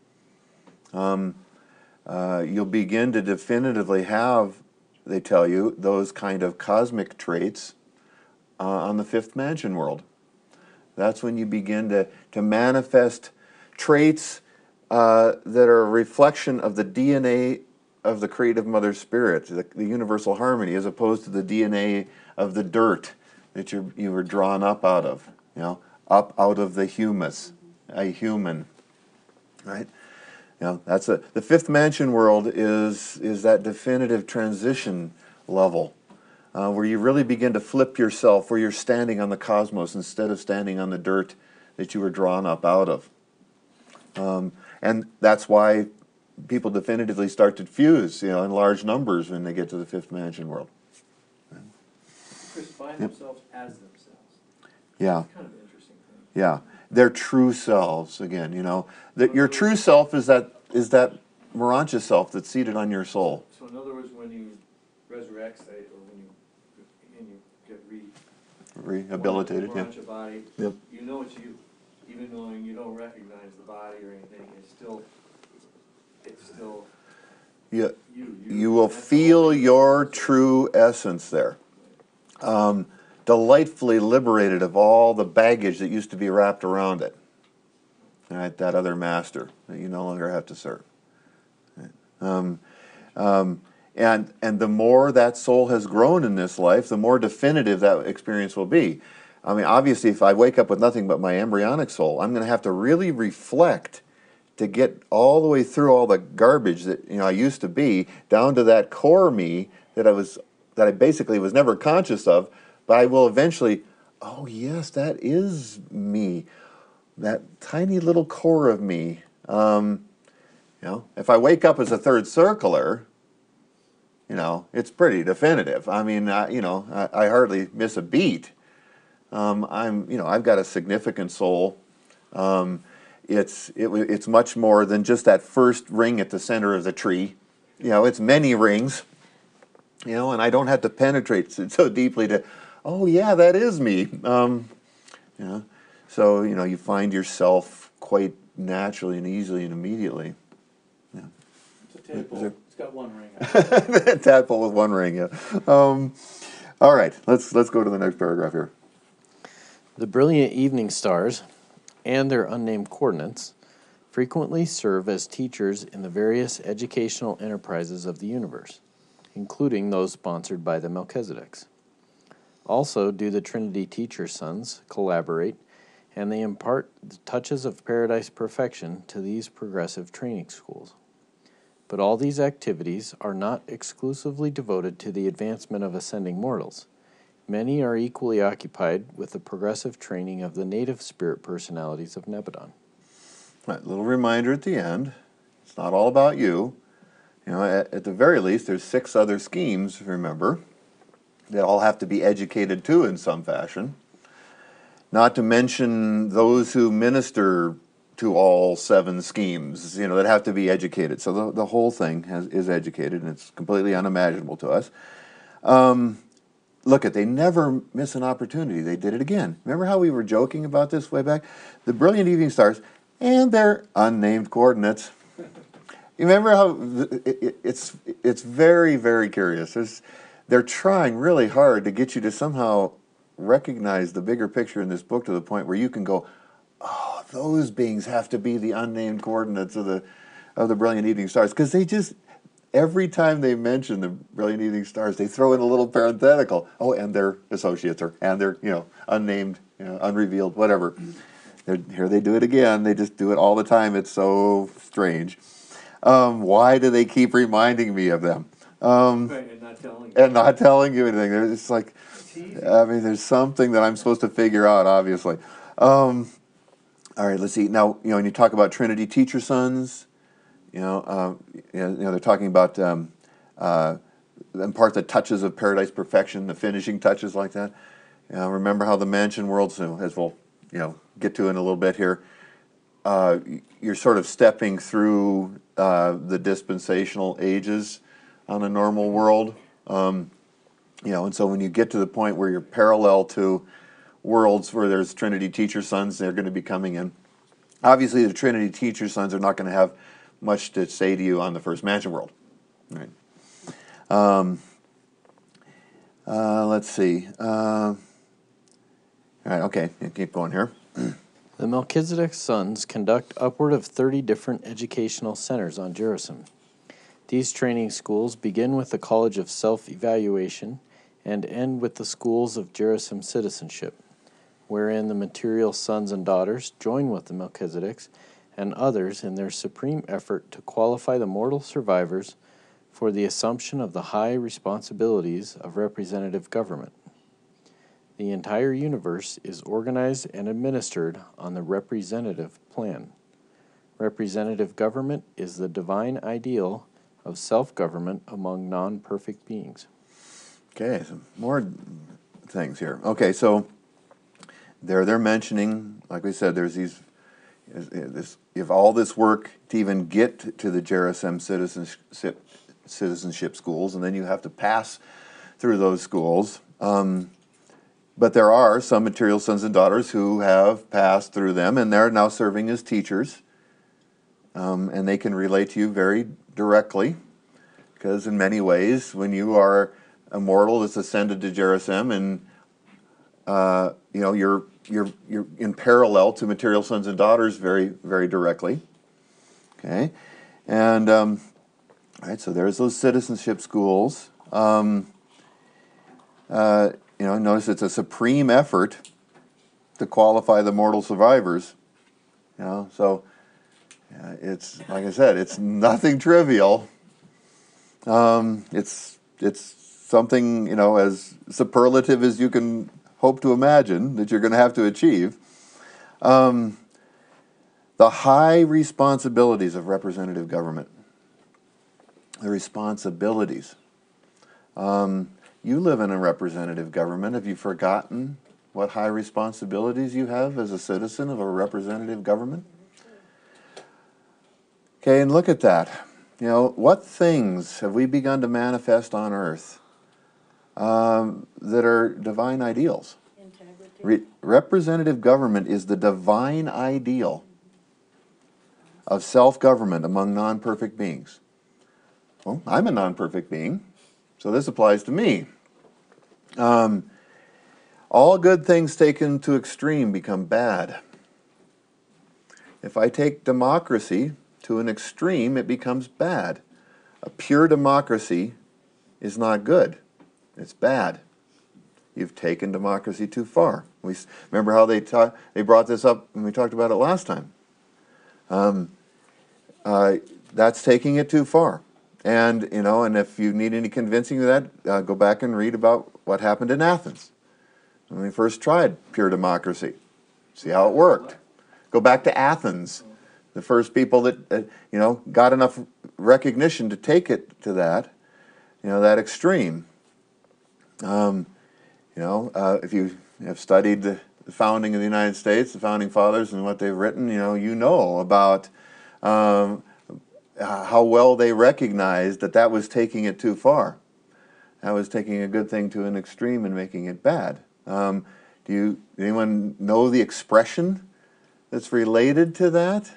You'll begin to definitively have, they tell you, those kind of cosmic traits on the fifth mansion world. That's when you begin to manifest traits that are a reflection of the DNA of the creative mother spirit, the universal harmony, as opposed to the DNA of the dirt that you were drawn up out of, up out of the humus, a human, right? That's the fifth mansion world is that definitive transition level where you really begin to flip yourself, where you're standing on the cosmos instead of standing on the dirt that you were drawn up out of. And that's why people definitively start to fuse, in large numbers when they get to the fifth mansion world. Chris, find themselves as themselves. Yeah. It's kind of an interesting thing. Yeah. Their true selves, again, your true self is that Morancha self that's seated on your soul. So in other words, when you resurrect, say, or when you get Rehabilitated, yeah. your body, Yep. you know it's you. Even though you don't recognize the body or anything, it's still Yeah. you. will That's feel all. your true essence there. Delightfully liberated of all the baggage that used to be wrapped around it. All right, that other master that you no longer have to serve. Right. And the more that soul has grown in this life, the more definitive that experience will be. I mean, obviously, if I wake up with nothing but my embryonic soul, I'm going to have to really reflect to get all the way through all the garbage that I used to be, down to that core me that I basically was never conscious of, but I will eventually, oh yes, that is me, that tiny little core of me. If I wake up as a third circler, it's pretty definitive. I mean, I hardly miss a beat. I've got a significant soul. It's much more than just that first ring at the center of the tree. It's many rings. And I don't have to penetrate so deeply to, oh yeah, that is me. So you find yourself quite naturally and easily and immediately. Yeah. It's a tadpole. It's got one ring. Tadpole with one ring. Yeah. All right. Let's go to the next paragraph here. The brilliant evening stars and their unnamed coordinates frequently serve as teachers in the various educational enterprises of the universe, including those sponsored by the Melchizedeks. Also, do the Trinity teacher sons collaborate, and they impart the touches of paradise perfection to these progressive training schools. But all these activities are not exclusively devoted to the advancement of ascending mortals. Many are equally occupied with the progressive training of the native spirit personalities of Nebadon. Right, little reminder at the end. It's not all about you. At the very least, there's 6 other schemes, remember, that all have to be educated to in some fashion. Not to mention those who minister to all 7 schemes, that have to be educated. So the whole thing is educated, and it's completely unimaginable to us. They never miss an opportunity. They did it again. Remember how we were joking about this way back? The brilliant evening stars and their unnamed coordinates. You remember how it's very, very curious. They're trying really hard to get you to somehow recognize the bigger picture in this book to the point where you can go, oh, those beings have to be the unnamed coordinates of the brilliant evening stars, because they just, every time they mention the brilliant evening stars, they throw in a little parenthetical. Oh, and their associates, and their unnamed, unrevealed, whatever. Here they do it again. They just do it all the time. It's so strange. Why do they keep reminding me of them? Right, and not telling you. And not telling you anything. They're just like, It's easy. I mean, there's something that I'm supposed to figure out, obviously. All right, let's see. Now, when you talk about Trinity teacher sons, they're talking about impart the touches of paradise perfection, the finishing touches like that. Remember how the mansion world, so as we'll get to in a little bit here, you're sort of stepping through the dispensational ages on a normal world. And so when you get to the point where you're parallel to worlds where there's Trinity teacher sons, they're going to be coming in. Obviously, the Trinity teacher sons are not going to have much to say to you on the first mansion world. Right. Let's see. All right, okay, keep going here. The Melchizedek sons conduct upward of 30 different educational centers on Gerizim. These training schools begin with the College of Self-Evaluation and end with the Schools of Gerizim Citizenship, wherein the material sons and daughters join with the Melchizedeks and others in their supreme effort to qualify the mortal survivors for the assumption of the high responsibilities of representative government. The entire universe is organized and administered on the representative plan. Representative government is the divine ideal of self-government among non-perfect beings. Okay, some more things here. Okay, so they're mentioning, like we said, there's you have all this work to even get to the Gerizim citizenship schools, and then you have to pass through those schools. But there are some material sons and daughters who have passed through them, and they're now serving as teachers. And they can relate to you very directly, because in many ways, when you are a mortal that's ascended to Gerizim, and you're in parallel to material sons and daughters very, very directly. Okay, and all right, so there's those citizenship schools. Notice it's a supreme effort to qualify the mortal survivors. So it's, like I said, it's nothing trivial. It's something, as superlative as you can hope to imagine that you're going to have to achieve. The high responsibilities of representative government. The responsibilities. You live in a representative government. Have you forgotten what high responsibilities you have as a citizen of a representative government? Okay, and look at that. What things have we begun to manifest on earth that are divine ideals? Integrity. Representative government is the divine ideal of self-government among non-perfect beings. Well, I'm a non-perfect being, so this applies to me. All good things taken to extreme become bad. If I take democracy to an extreme, it becomes bad. A pure democracy is not good. It's bad. You've taken democracy too far. We remember how they brought this up when we talked about it last time. That's taking it too far. And and if you need any convincing of that, go back and read about what happened in Athens when we first tried pure democracy. See how it worked. Go back to Athens, the first people that got enough recognition to take it to that, that extreme. If you have studied the founding of the United States, the founding fathers, and what they've written, you know about how well they recognized that was taking it too far. That was taking a good thing to an extreme and making it bad. Anyone know the expression that's related to that?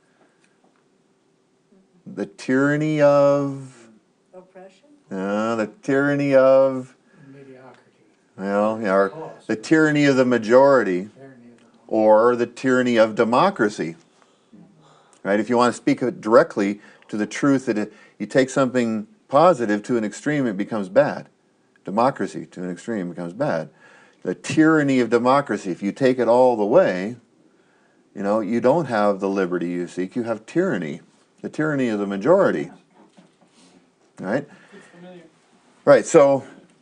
The tyranny of... Oppression? The tyranny of... Mediocrity. Well, the tyranny of the majority, or the tyranny of democracy. Right? If you want to speak directly to the truth that you take something positive to an extreme, it becomes bad. Democracy to an extreme becomes bad. The tyranny of democracy, if you take it all the way, you don't have the liberty you seek, you have tyranny. the tyranny of the majority. Right? Right, so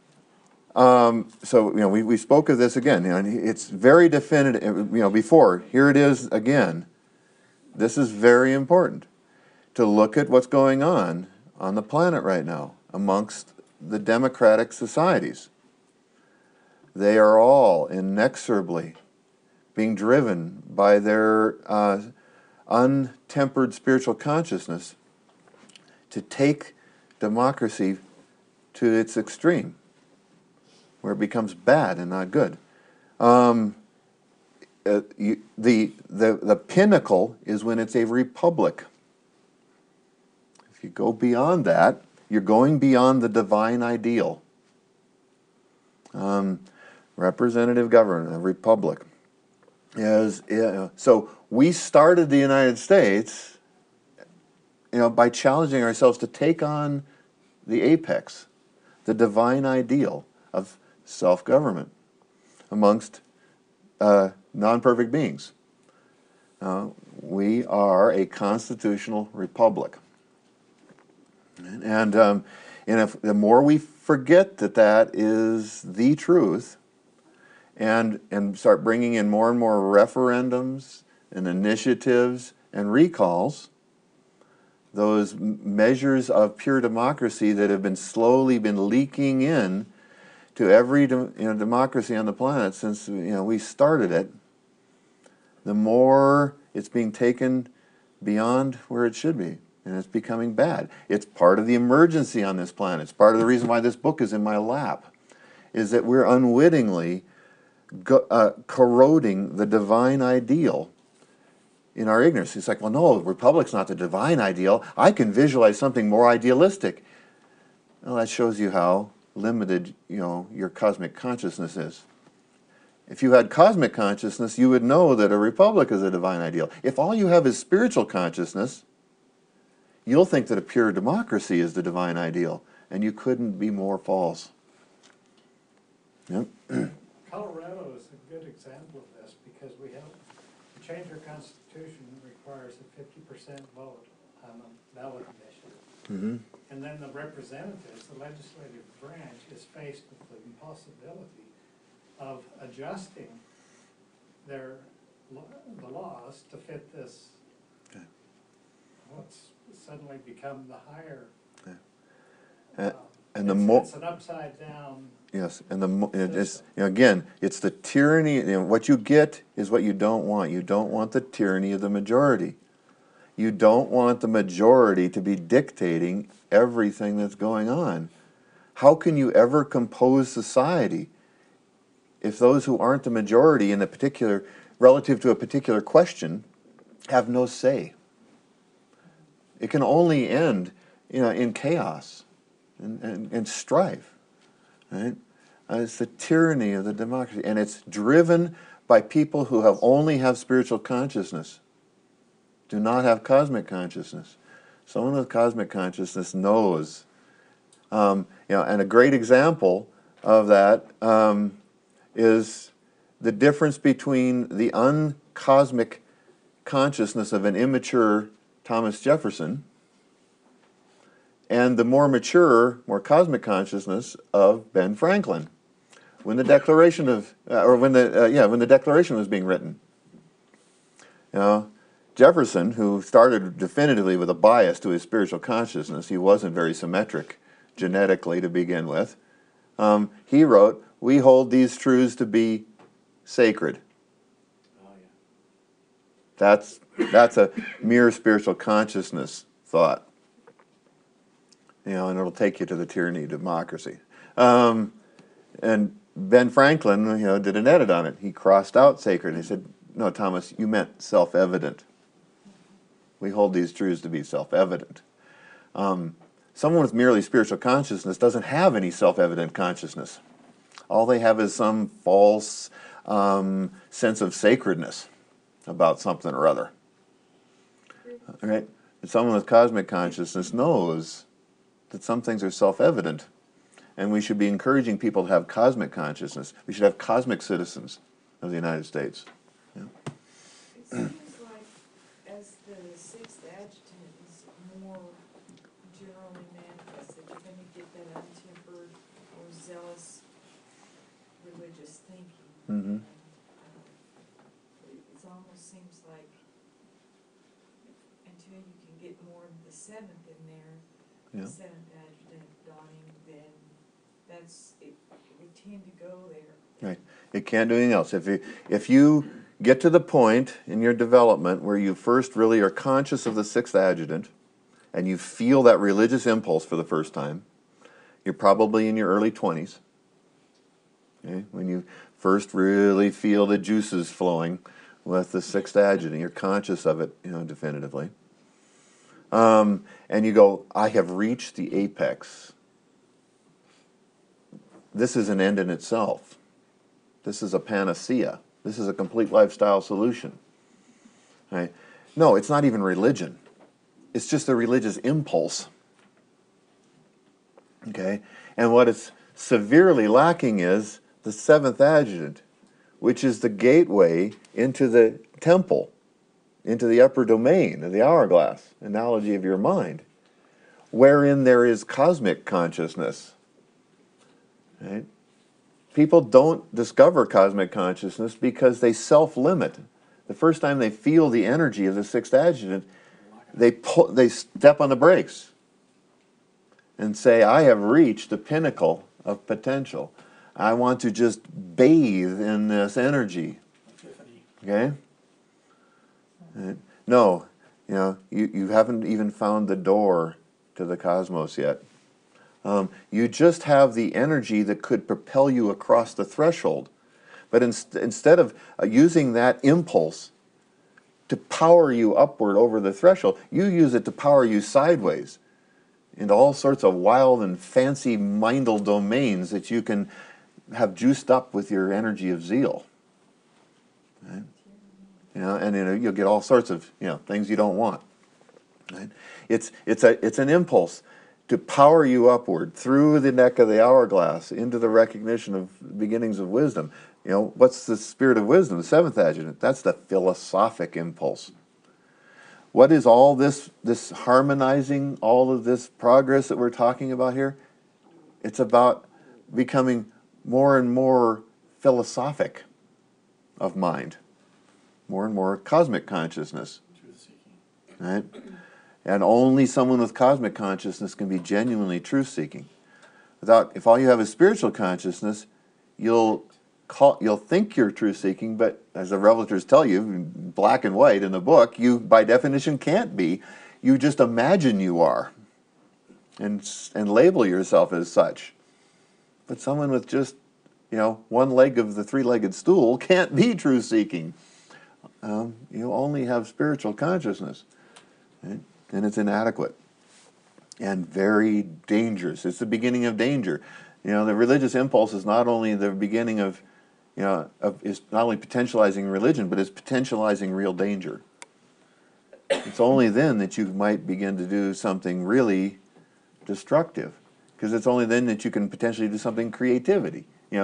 we spoke of this again, and it's very definitive, before, here it is again. This is very important to look at what's going on the planet right now amongst the democratic societies. They are all inexorably being driven by their untempered spiritual consciousness to take democracy to its extreme, where it becomes bad and not good. The pinnacle is when it's a republic. If you go beyond that, you're going beyond the divine ideal. Representative government, a republic. So we started the United States, by challenging ourselves to take on the apex, the divine ideal of self-government amongst non-perfect beings. We are a constitutional republic. And if the more we forget that is the truth, and start bringing in more and more referendums and initiatives and recalls, those measures of pure democracy that have been slowly leaking in to every democracy on the planet since we started it, the more it's being taken beyond where it should be, and it's becoming bad. It's part of the emergency on this planet. It's part of the reason why this book is in my lap, is that we're unwittingly corroding the divine ideal in our ignorance. It's like, well, no, republic's not the divine ideal. I can visualize something more idealistic. Well, that shows you how limited, your cosmic consciousness is. If you had cosmic consciousness, you would know that a republic is a divine ideal. If all you have is spiritual consciousness, you'll think that a pure democracy is the divine ideal, and you couldn't be more false. Yep. Colorado is a good example of this because to change our constitution requires a 50% vote on a ballot initiative. Mm-hmm. And then the representatives, the legislative branch, is faced with the impossibility of adjusting the laws to fit this, what's suddenly become the higher. And the more it's an upside down. Yes, and it's again, it's the tyranny. What you get is what you don't want. You don't want the tyranny of the majority. You don't want the majority to be dictating everything that's going on. How can you ever compose society if those who aren't the majority in a particular, relative to a particular question, have no say? It can only end, in chaos and strife, right? It's the tyranny of the democracy, and it's driven by people who only have spiritual consciousness, do not have cosmic consciousness. Someone with cosmic consciousness knows, and a great example of that is the difference between the uncosmic consciousness of an immature Thomas Jefferson and the more mature, more cosmic consciousness of Ben Franklin. When the Declaration when the Declaration was being written, Jefferson, who started definitively with a bias to his spiritual consciousness, he wasn't very symmetric genetically to begin with. He wrote, "We hold these truths to be sacred." Oh, yeah. That's a mere spiritual consciousness thought, and it'll take you to the tyranny of democracy. And Ben Franklin, did an edit on it. He crossed out sacred. He said, "No, Thomas, you meant self-evident. We hold these truths to be self-evident." Someone with merely spiritual consciousness doesn't have any self-evident consciousness. All they have is some false sense of sacredness about something or other. All right? But someone with cosmic consciousness knows that some things are self-evident. And we should be encouraging people to have cosmic consciousness. We should have cosmic citizens of the United States. It seems like as the sixth adjutant is manifest, that you're gonna get that untempered or zealous religious thinking. Mm-hmm. It almost seems like until you can get more of the seventh in there, Yeah. the seventh adjective dawning, then it would tend to go there. Right. It can't do anything else. If you get to the point in your development where you first really are conscious of the sixth adjutant, and you feel that religious impulse for the first time, you're probably in your early 20s. Okay? When you first really feel the juices flowing with the sixth adjutant, you're conscious of it, definitively. And you go, I have reached the apex. This is an end in itself. This is a panacea. This is a complete lifestyle solution. Right? No, it's not even religion. It's just a religious impulse. Okay? And what it's severely lacking is the seventh adjutant, which is the gateway into the temple, into the upper domain of the hourglass, analogy of your mind, wherein there is cosmic consciousness. Right? People don't discover cosmic consciousness because they self-limit. The first time they feel the energy of the sixth adjutant, they step on the brakes and say, I have reached the pinnacle of potential. I want to just bathe in this energy. Okay? No, you haven't even found the door to the cosmos yet. You just have the energy that could propel you across the threshold. But instead of using that impulse to power you upward over the threshold, you use it to power you sideways into all sorts of wild and fancy mindal domains that you can have juiced up with your energy of zeal. Right? And you'll get all sorts of things you don't want. Right? It's an impulse to power you upward through the neck of the hourglass into the recognition of beginnings of wisdom. What's the spirit of wisdom? The seventh adjutant. That's the philosophic impulse. What is all this harmonizing, all of this progress that we're talking about here? It's about becoming more and more philosophic of mind, more and more cosmic consciousness. Right? And only someone with cosmic consciousness can be genuinely truth-seeking. If all you have is spiritual consciousness, you'll think you're truth-seeking, but as the revelators tell you, black and white in the book, you by definition can't be. You just imagine you are, and label yourself as such. But someone with just one leg of the three-legged stool can't be truth-seeking. You only have spiritual consciousness. Right? And it's inadequate and very dangerous. It's the beginning of danger. The religious impulse is not only the beginning of, is not only potentializing religion, but it's potentializing real danger. It's only then that you might begin to do something really destructive, because it's only then that you can potentially do something creative.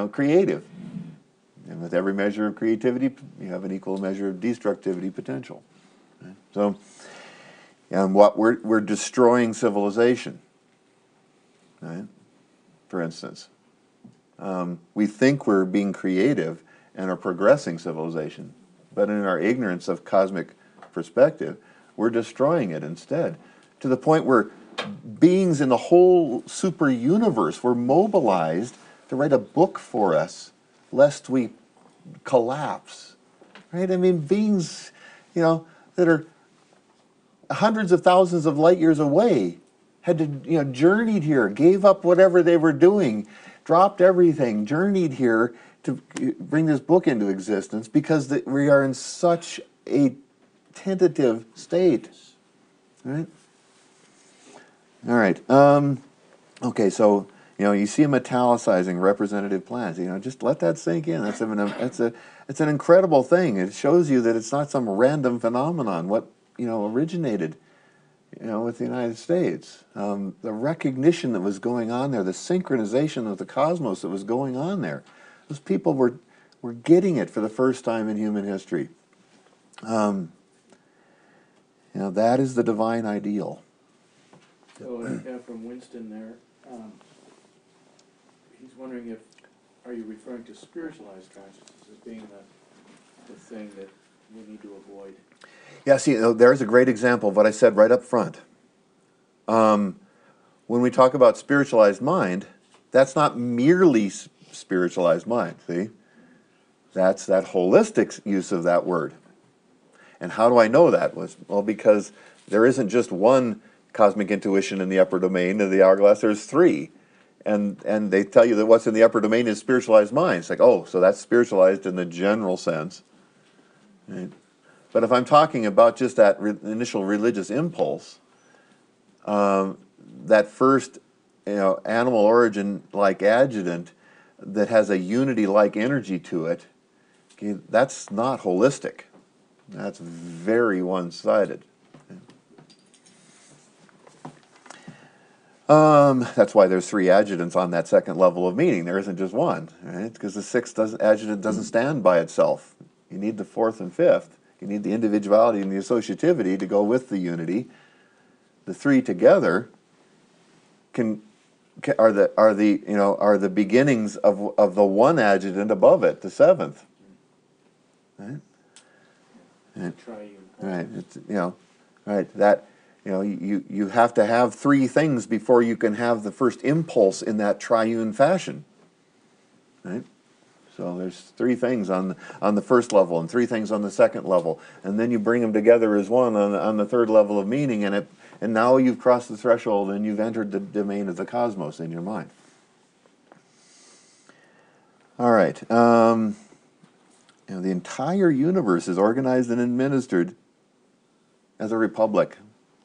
And with every measure of creativity, you have an equal measure of destructivity potential. Right? So. And we're destroying civilization, right? For instance, we think we're being creative and are progressing civilization, but in our ignorance of cosmic perspective, we're destroying it instead, to the point where beings in the whole super universe were mobilized to write a book for us, lest we collapse, right? I mean, beings, that are hundreds of thousands of light years away had to, journeyed here, gave up whatever they were doing, dropped everything, journeyed here to bring this book into existence because we are in such a tentative state. Right? All right. Okay, so, you see them italicizing representative plans. Just let that sink in. It's an incredible thing. It shows you that it's not some random phenomenon. What originated, with the United States. The recognition that was going on there, the synchronization of the cosmos that was going on there. Those people were getting it for the first time in human history. That is the divine ideal. So, from Winston there, he's wondering are you referring to spiritualized consciousness as being the thing that we need to avoid? Yeah, see, there's a great example of what I said right up front. When we talk about spiritualized mind, that's not merely spiritualized mind, see? That's that holistic use of that word. And how do I know that? Well, because there isn't just one cosmic intuition in the upper domain of the hourglass, there's three. And they tell you that what's in the upper domain is spiritualized mind. It's like, oh, so that's spiritualized in the general sense. Right? But if I'm talking about just that initial religious impulse, that first, animal origin-like adjutant that has a unity-like energy to it, okay, that's not holistic. That's very one-sided. That's why there's three adjutants on that second level of meaning. There isn't just one, right? Because the sixth adjutant doesn't stand by itself. You need the fourth and fifth. You need the individuality and the associativity to go with the unity. The three together are the beginnings of the one adjutant above it, the seventh. Right? Right. It's, right. That, you have to have three things before you can have the first impulse in that triune fashion. Right? So there's three things on the first level and three things on the second level, and then you bring them together as one on the third level of meaning, and now you've crossed the threshold and you've entered the domain of the cosmos in your mind. All right. The entire universe is organized and administered as a republic.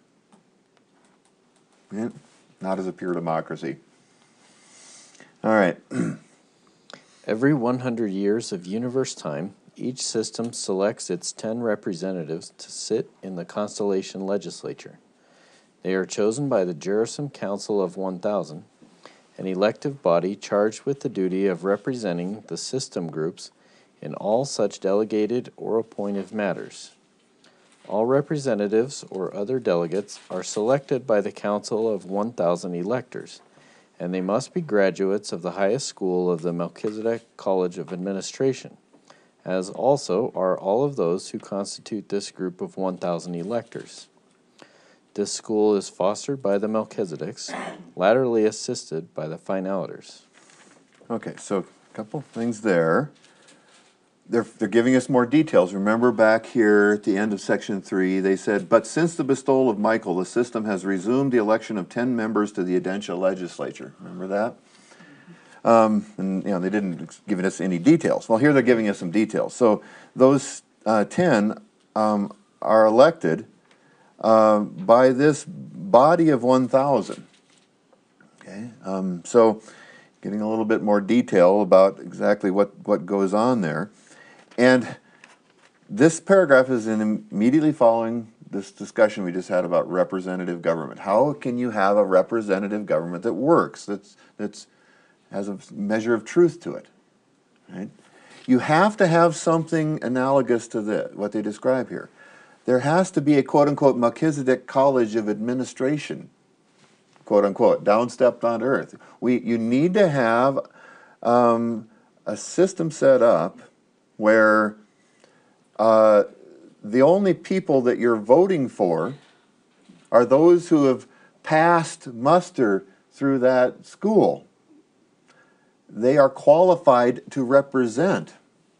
Yeah, not as a pure democracy. All right. Every 100 years of universe time, each system selects its 10 representatives to sit in the constellation legislature. They are chosen by the Jerusalem Council of 1000, an elective body charged with the duty of representing the system groups in all such delegated or appointed matters. All representatives or other delegates are selected by the Council of 1000 electors, and they must be graduates of the highest school of the Melchizedek College of Administration, as also are all of those who constitute this group of 1000 electors. This school is fostered by the Melchizedeks, latterly assisted by the finalitors. Okay, so a couple things there. They're giving us more details. Remember back here at the end of section 3, they said, but since the bestowal of Michael, the system has resumed the election of 10 members to the Adentia legislature. Remember that? And they didn't give us any details. Well, here they're giving us some details. So those 10 are elected by this body of 1,000. Okay, so getting a little bit more detail about exactly what goes on there. And this paragraph is immediately following this discussion we just had about representative government. How can you have a representative government that works, that has a measure of truth to it? Right? You have to have something analogous to what they describe here. There has to be a quote-unquote Melchizedek College of Administration, quote-unquote, downstepped on earth. You need to have a system set up where the only people that you're voting for are those who have passed muster through that school. They are qualified to represent.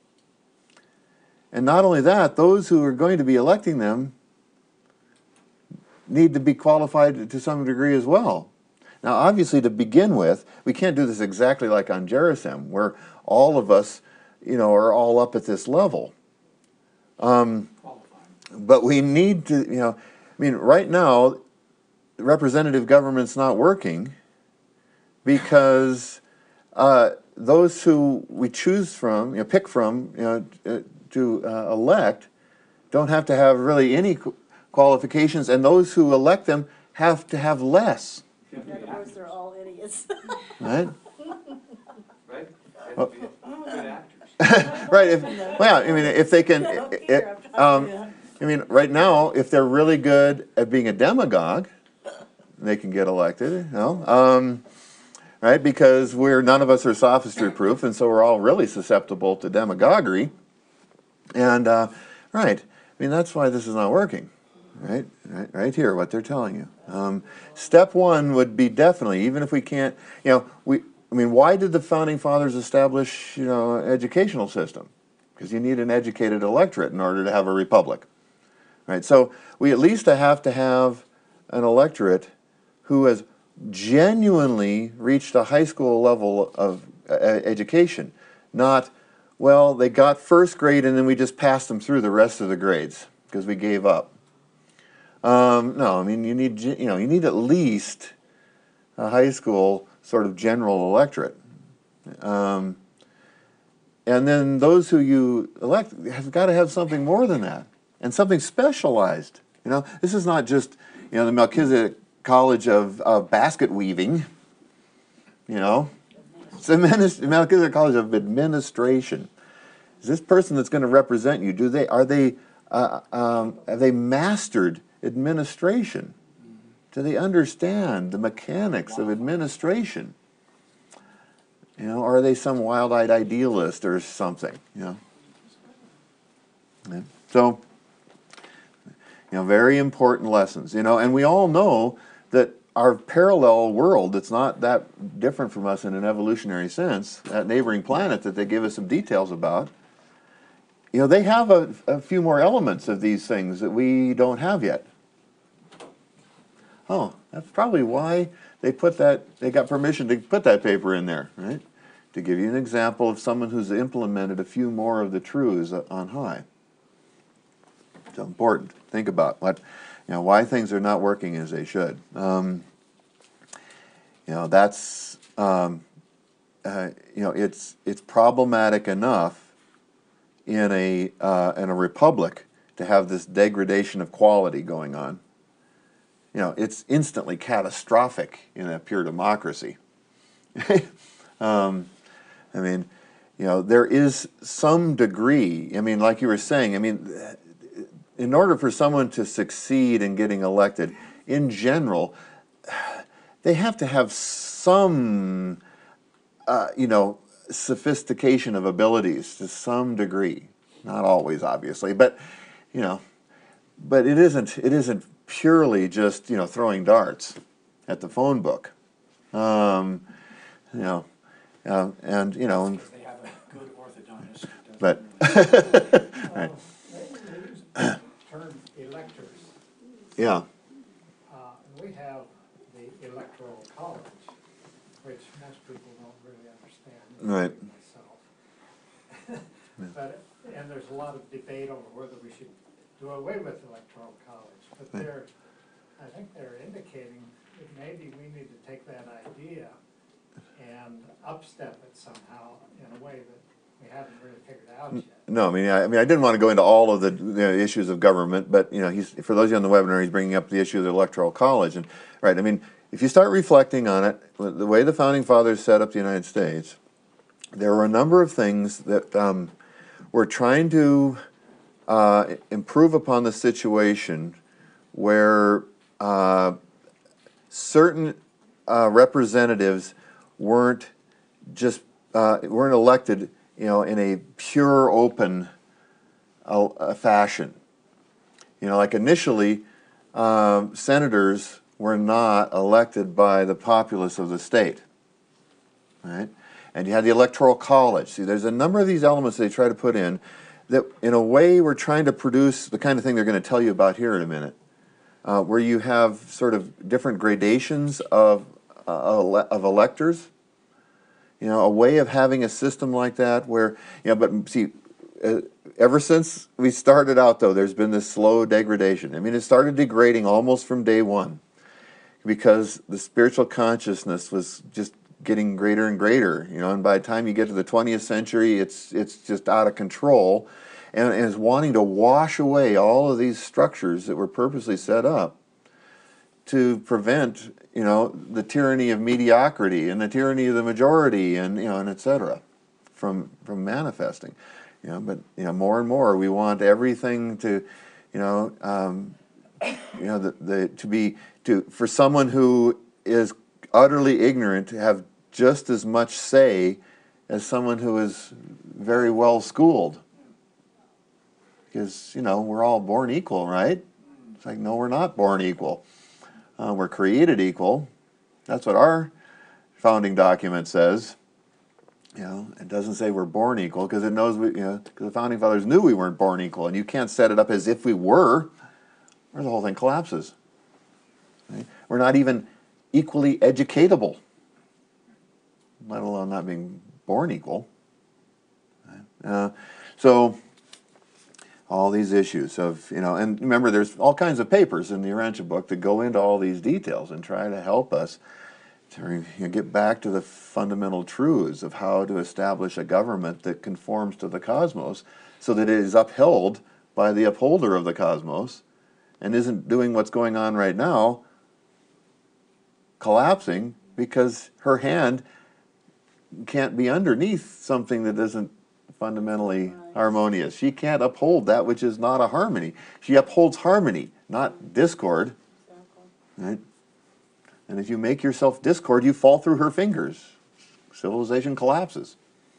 And not only that, those who are going to be electing them need to be qualified to some degree as well. Now, obviously, to begin with, we can't do this exactly like on Gerisem, where all of us, are all up at this level. But we need to, right now, representative government's not working because those who we choose from, pick from, to elect, don't have to have really any qualifications, and those who elect them have to have less. In other words, they're all idiots. Right? Right? Well, Good actors. right. If they can, right now, if they're really good at being a demagogue, they can get elected, you know, right? Because none of us are sophistry proof, and so we're all really susceptible to demagoguery. And right, I mean that's why this is not working, right here, what they're telling you. Step one would be definitely, even if we can't, you know, I mean, why did the founding fathers establish, you know, an educational system? Because you need an educated electorate in order to have a republic, right? So we at least have to have an electorate who has genuinely reached a high school level of education, not, well, they got first grade and then we just passed them through the rest of the grades because we gave up. No, I mean you need at least a high school sort of general electorate, and then those who you elect have got to have something more than that and something specialized. You know, this is not just, you know, the Melchizedek College of basket weaving. You know, it's the Melchizedek College of Administration. Is this person that's going to represent you? Have they mastered administration? Do they understand the mechanics of administration? You know, or are they some wild-eyed idealist or something? You know, yeah. So, you know, very important lessons. You know, and we all know that our parallel world, that's not that different from us in an evolutionary sense, that neighboring planet that they give us some details about, you know, they have a few more elements of these things that we don't have yet. Oh, that's probably why they got permission to put that paper in there, right? To give you an example of someone who's implemented a few more of the truths on high. It's important. Think about why things are not working as they should. You know, that's you know, it's problematic enough in a republic to have this degradation of quality going on. You know, it's instantly catastrophic in a pure democracy. I mean, you know, there is some degree, I mean, like you were saying, I mean, in order for someone to succeed in getting elected, in general, they have to have some, you know, sophistication of abilities to some degree. Not always, obviously, but, you know, but it isn't purely just, you know, throwing darts at the phone book. You know, and, you know, Because they have a good orthodontist who does but, right. They use the term electors. Yeah, And we have the electoral college, which most people don't really understand. Right. including myself. But, and there's a lot of debate over whether we should do away with electoral college. But Right. I think they're indicating that maybe we need to take that idea and upstep it somehow in a way that we haven't really figured out yet. no, I didn't want to go into all of the issues of government, but, you know, for those of you on the webinar, he's bringing up the issue of the electoral college, and right, I mean, if you start reflecting on it, the way the founding fathers set up the United States, there were a number of things that were trying to improve upon the situation where certain representatives weren't elected, you know, in a pure, open fashion. You know, like initially, senators were not elected by the populace of the state, right? And you had the electoral college. See, there's a number of these elements they try to put in that, in a way, we're trying to produce the kind of thing they're going to tell you about here in a minute, where you have sort of different gradations of electors. You know, a way of having a system like that where, you know, but see, ever since we started out, though, there's been this slow degradation. I mean, it started degrading almost from day one because the spiritual consciousness was just getting greater and greater, you know, and by the time you get to the 20th century, it's just out of control and is wanting to wash away all of these structures that were purposely set up to prevent, you know, the tyranny of mediocrity and the tyranny of the majority and, you know, and et cetera from manifesting. You know, but, you know, more and more we want everything to, you know, to for someone who is utterly ignorant to have just as much say as someone who is very well schooled. Because, we're all born equal, right? It's like, no, we're not born equal. We're created equal. That's what our founding document says. It doesn't say we're born equal, because it knows because the founding fathers knew we weren't born equal, and you can't set it up as if we were, or the whole thing collapses. Right? We're not even equally educatable, let alone not being born equal. Right? So all these issues of, and remember, there's all kinds of papers in the Urantia book that go into all these details and try to help us to get back to the fundamental truths of how to establish a government that conforms to the cosmos, so that it is upheld by the upholder of the cosmos, and isn't doing what's going on right now, collapsing because her hand can't be underneath something that isn't fundamentally harmonious. She can't uphold that which is not a harmony. She upholds harmony, not discord. Right? And if you make yourself discord, you fall through her fingers. Civilization collapses.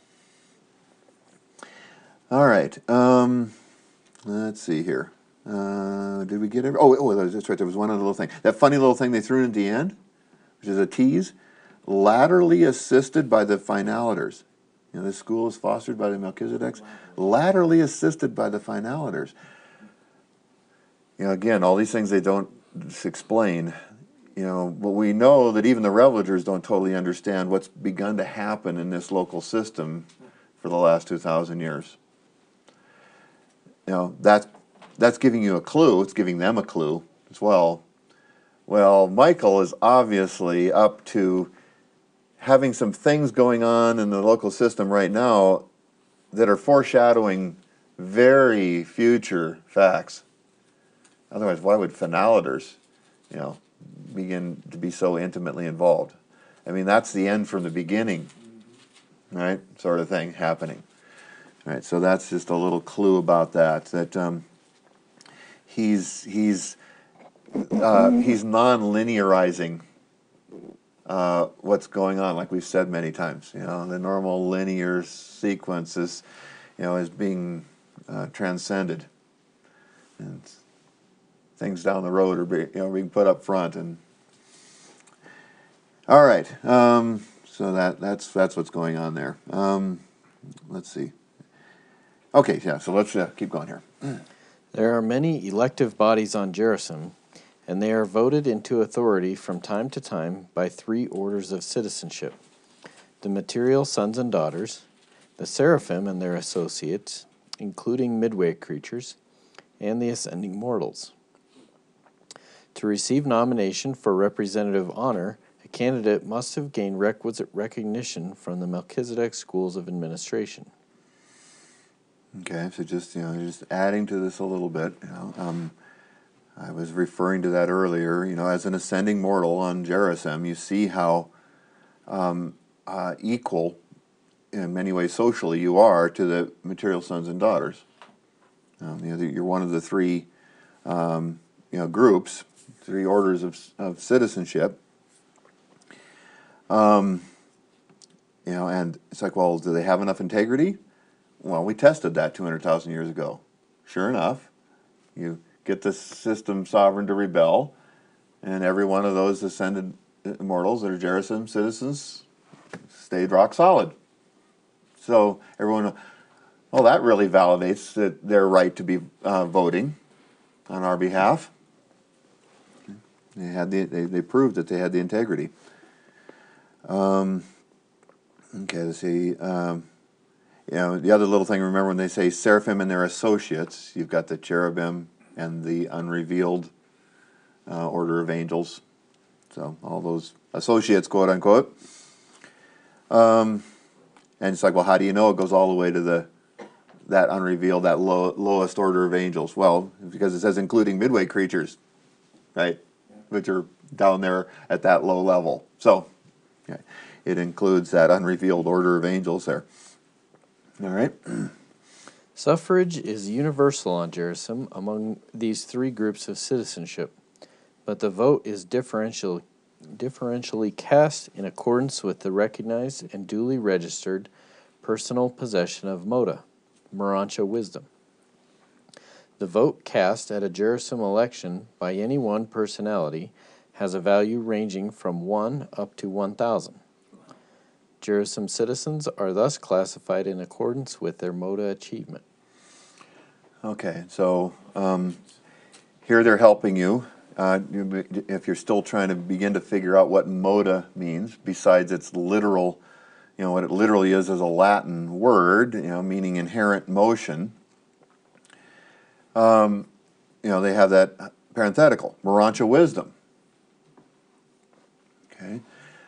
All right. Let's see here. Did we get it? Oh, that's right. There was one other little thing. That funny little thing they threw in at the end, which is a tease. Laterally assisted by the finalators. This school is fostered by the Melchizedeks. Laterally assisted by the finalators. Again, all these things they don't explain. But we know that even the Revelagers don't totally understand what's begun to happen in this local system for the last 2,000 years. That's giving you a clue. It's giving them a clue as well. Well, Michael is obviously up to having some things going on in the local system right now that are foreshadowing very future facts. Otherwise, why would finalators, begin to be so intimately involved? I mean, that's the end from the beginning, right? Sort of thing happening. All right, so that's just a little clue about that. That he's non-linearizing what's going on, like we've said many times. The normal linear sequence is being transcended, and things down the road are being put up front. And all right, so that's what's going on there. Let's see. Okay, yeah. So let's keep going here. There are many elective bodies on Gerusim, and they are voted into authority from time to time by 3 orders of citizenship: the material sons and daughters, the seraphim and their associates, including midway creatures, and the ascending mortals. To receive nomination for representative honor, a candidate must have gained requisite recognition from the Melchizedek schools of administration. Okay, so just adding to this a little bit. I was referring to that earlier. As an ascending mortal on Gerusim, you see how equal, in many ways socially, you are to the material sons and daughters. You're one of the 3 groups, 3 orders of citizenship. And it's like, well, do they have enough integrity? Well, we tested that 200,000 years ago. Sure enough, you get the system sovereign to rebel, and every one of those ascended immortals that are Gerusim citizens stayed rock solid. So everyone, well, that really validates their right to be voting on our behalf. They proved that they had the integrity. Okay, let's see. The other little thing, remember when they say seraphim and their associates, you've got the cherubim and the unrevealed order of angels. So all those associates, quote unquote. And it's like, well, how do you know it goes all the way to that unrevealed, that lowest order of angels? Well, because it says including midway creatures, right? Which are down there at that low level. So it includes that unrevealed order of angels there. All right. Suffrage is universal on Gerusim among these 3 groups of citizenship, but the vote is differentially cast in accordance with the recognized and duly registered personal possession of Moda, Morancha wisdom. The vote cast at a Jerusalem election by any one personality has a value ranging from 1 up to 1,000. Jerusalem citizens are thus classified in accordance with their Moda achievement. Okay, so here they're helping you. If you're still trying to begin to figure out what moda means, besides its literal, what it literally is a Latin word, meaning inherent motion. They have that parenthetical, Morancha wisdom. Okay.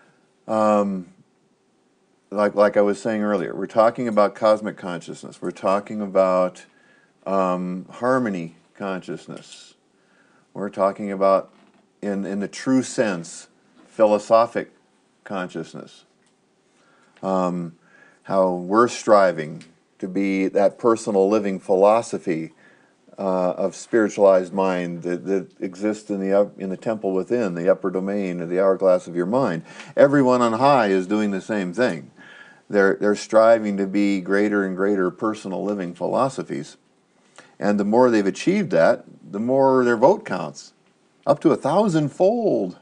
Like I was saying earlier, we're talking about cosmic consciousness. We're talking about harmony consciousness. We're talking about, in the true sense, philosophic consciousness. How we're striving to be that personal living philosophy of spiritualized mind that exists in the temple within, the upper domain of the hourglass of your mind. Everyone on high is doing the same thing. They're striving to be greater and greater personal living philosophies. And the more they've achieved that, the more their vote counts, up to 1,000-fold.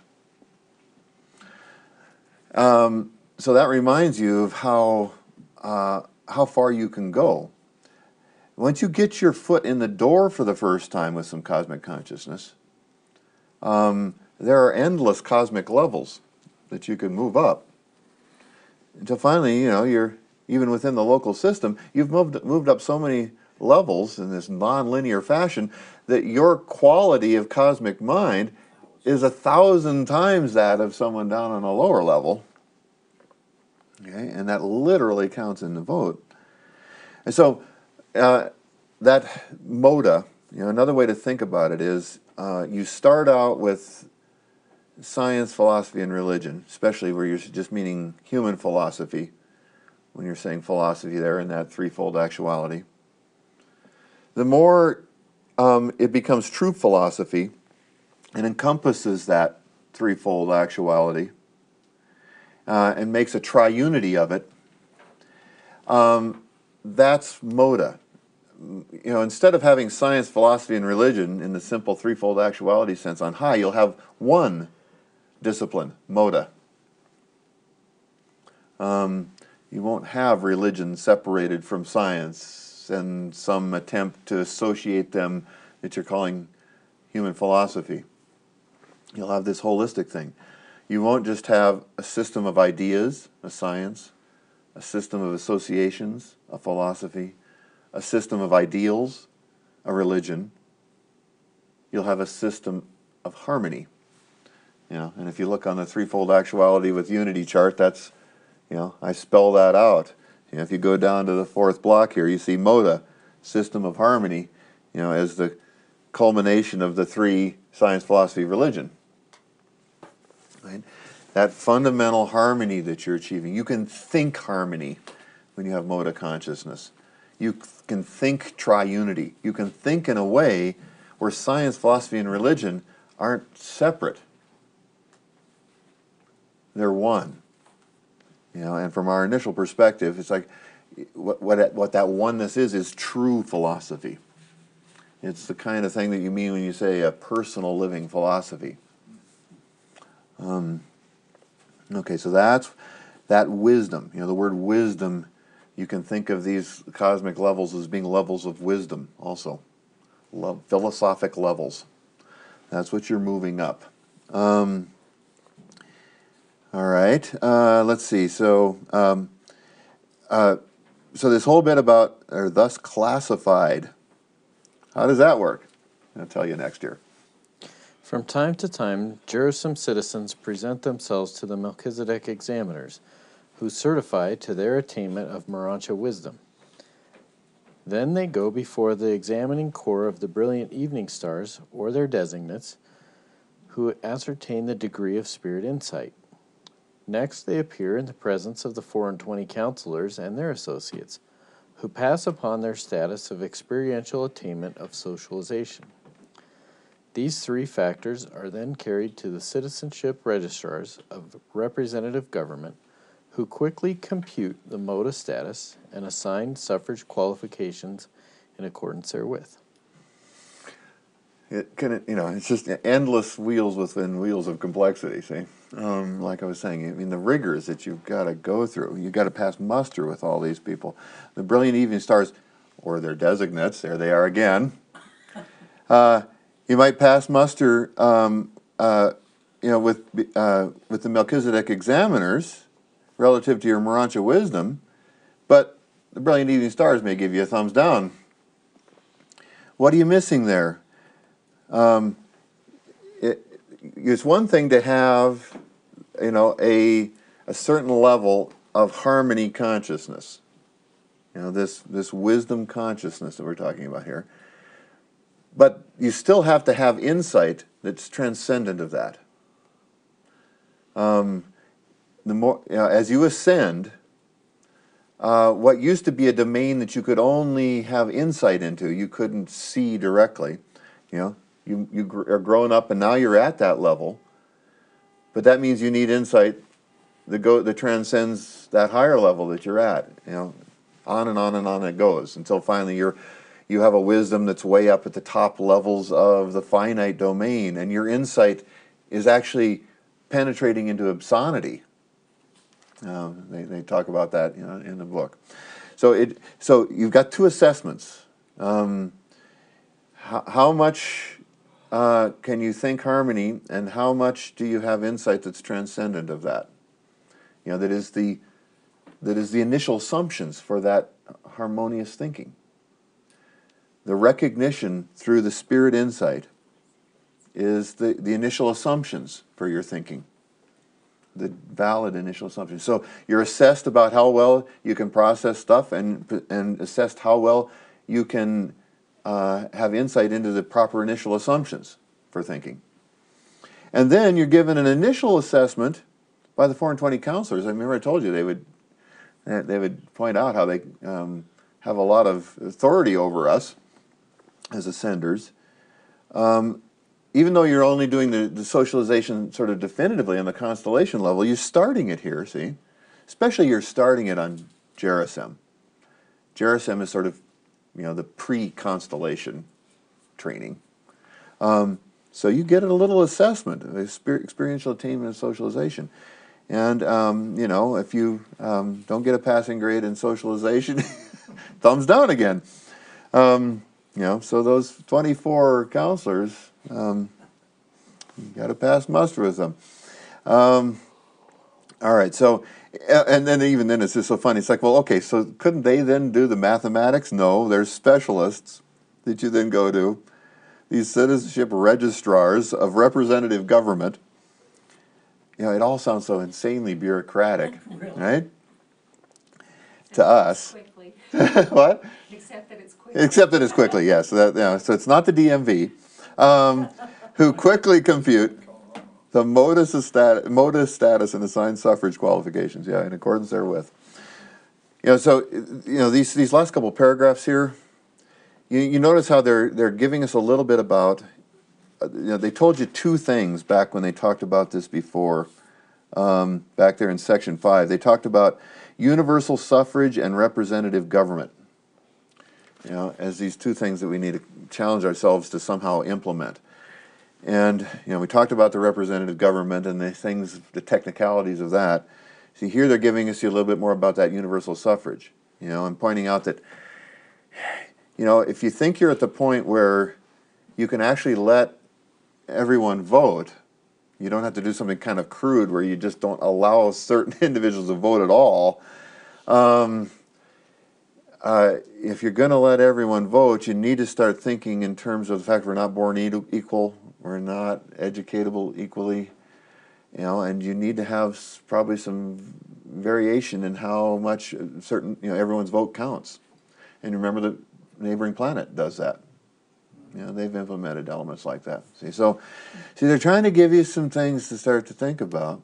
So that reminds you of how far you can go. Once you get your foot in the door for the first time with some cosmic consciousness, there are endless cosmic levels that you can move up. Until finally, you're even within the local system, you've moved up so many levels in this non-linear fashion that your quality of cosmic mind is 1,000 times that of someone down on a lower level. Okay, and that literally counts in the vote. And so that moda, another way to think about it is you start out with science, philosophy, and religion, especially where you're just meaning human philosophy, when you're saying philosophy there in that threefold actuality. The more it becomes true philosophy and encompasses that threefold actuality and makes a triunity of it, that's moda. Instead of having science, philosophy, and religion in the simple threefold actuality sense on high, you'll have one discipline, moda. You won't have religion separated from science and some attempt to associate them that you're calling human philosophy. You'll have this holistic thing. You won't just have a system of ideas, a science, a system of associations, a philosophy, a system of ideals, a religion. You'll have a system of harmony. And if you look on the threefold actuality with unity chart, that's, I spell that out. If you go down to the fourth block here, you see moda, system of harmony, as the culmination of the three, science, philosophy, religion. Right? That fundamental harmony that you're achieving. You can think harmony when you have moda consciousness. You can think triunity. You can think in a way where science, philosophy, and religion aren't separate. They're one. And from our initial perspective, it's like what that oneness is true philosophy. It's the kind of thing that you mean when you say a personal living philosophy. Okay, so that's that wisdom. The word wisdom, you can think of these cosmic levels as being levels of wisdom also. Philosophic levels. That's what you're moving up. All right, let's see. So this whole bit about, or thus classified, how does that work? I'll tell you next year. From time to time, Jerusalem citizens present themselves to the Melchizedek examiners, who certify to their attainment of Morancha wisdom. Then they go before the examining corps of the brilliant evening stars, or their designates, who ascertain the degree of spirit insight. Next, they appear in the presence of the 24 counselors and their associates, who pass upon their status of experiential attainment of socialization. These three factors are then carried to the citizenship registrars of representative government, who quickly compute the mode of status and assign suffrage qualifications in accordance therewith. It can, it's just endless wheels within wheels of complexity, see? Like I was saying, I mean, the rigors that you've got to go through, you've got to pass muster with all these people. The brilliant evening stars, or their designates, there they are again. You might pass muster, with the Melchizedek examiners relative to your Morancha wisdom, but the brilliant evening stars may give you a thumbs down. What are you missing there? It's one thing to have, a certain level of harmony consciousness. This wisdom consciousness that we're talking about here. But you still have to have insight that's transcendent of that. The more, as you ascend, what used to be a domain that you could only have insight into, you couldn't see directly. You are growing up, and now you're at that level. But that means you need insight that transcends that higher level that you're at. On and on and on it goes until finally you have a wisdom that's way up at the top levels of the finite domain, and your insight is actually penetrating into obscenity. They talk about that in the book. So you've got two assessments. How much can you think harmony, and how much do you have insight that's transcendent of that? That is the initial assumptions for that harmonious thinking. The recognition through the spirit insight is the initial assumptions for your thinking, the valid initial assumptions. So you're assessed about how well you can process stuff, and assessed how well you can have insight into the proper initial assumptions for thinking. And then you're given an initial assessment by the 420 counselors. I remember I told you they would point out how they have a lot of authority over us as ascenders. Even though you're only doing the socialization sort of definitively on the constellation level, you're starting it here, see? Especially you're starting it on Gerisem. Gerisem is sort of, the pre-constellation training. So you get a little assessment of experiential attainment and socialization. And, if you don't get a passing grade in socialization, thumbs down again. So those 24 counselors, you got to pass muster with them. All right, so, and then even then it's just so funny. It's like, well, okay, so couldn't they then do the mathematics? No, there's specialists that you then go to, these citizenship registrars of representative government. It all sounds so insanely bureaucratic, Really? right? To us. Quickly. What? Except that it's quickly. Except that it's quickly, yes. So it's not the DMV, who quickly compute the modus status and assign suffrage qualifications, in accordance therewith. These last couple paragraphs here, you notice how they're giving us a little bit about, they told you two things back when they talked about this before, back there in section 5. They talked about universal suffrage and representative government, as these two things that we need to challenge ourselves to somehow implement. And, we talked about the representative government and the technicalities of that. See, here they're giving us a little bit more about that universal suffrage, and pointing out that, if you think you're at the point where you can actually let everyone vote, you don't have to do something kind of crude where you just don't allow certain individuals to vote at all. If you're going to let everyone vote, you need to start thinking in terms of the fact we're not born equal, we're not educatable equally, and you need to have probably some variation in how much certain, everyone's vote counts. And remember, the neighboring planet does that. They've implemented elements like that. See, they're trying to give you some things to start to think about.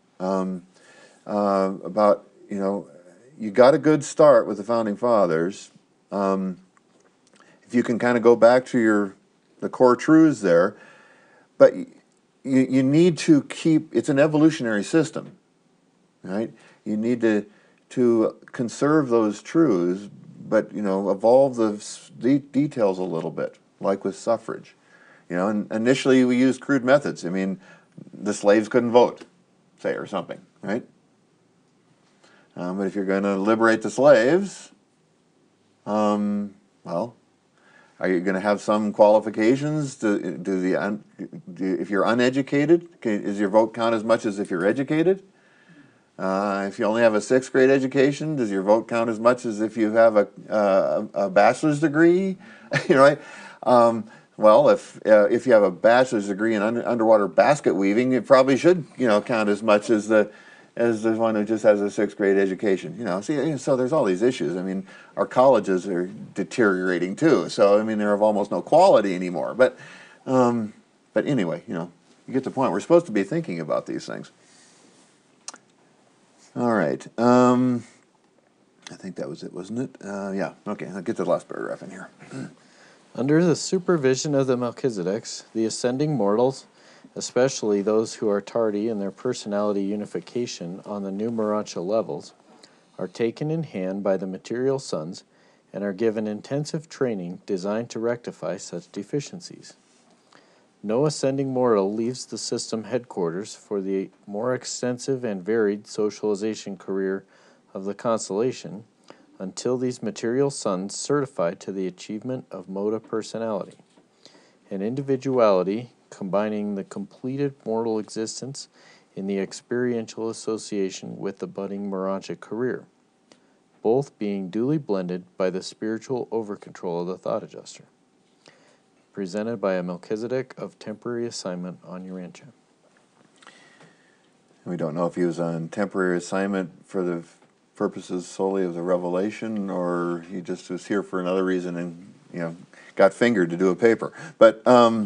You got a good start with the Founding Fathers. If you can kind of go back to the core truths there, but you need to keep, it's an evolutionary system, right? You need to conserve those truths, but, evolve the details a little bit, like with suffrage. And initially we used crude methods. I mean, the slaves couldn't vote, say, or something, right? But if you're going to liberate the slaves, well, are you going to have some qualifications? If you're uneducated, is your vote count as much as if you're educated? If you only have a 6th grade education, does your vote count as much as if you have a bachelor's degree? Right? Well, if you have a bachelor's degree in underwater basket weaving, it probably should count as much as the one who just has a 6th grade education. So there's all these issues. I mean, our colleges are deteriorating too. So I mean, they're of almost no quality anymore. But anyway, you get the point. We're supposed to be thinking about these things. All right. I think that was it, wasn't it? Yeah. Okay. I'll get to the last paragraph in here. Under the supervision of the Melchizedeks, the ascending mortals, especially those who are tardy in their personality unification on the new Morontia levels, are taken in hand by the material sons and are given intensive training designed to rectify such deficiencies. No ascending mortal leaves the system headquarters for the more extensive and varied socialization career of the constellation until these material sons certify to the achievement of moda personality, an individuality combining the completed mortal existence in the experiential association with the budding Morontia career, both being duly blended by the spiritual over-control of the thought adjuster. Presented by a Melchizedek of temporary assignment on Urantia. We don't know if he was on temporary assignment for the purposes solely of the revelation, or he just was here for another reason and got fingered to do a paper. But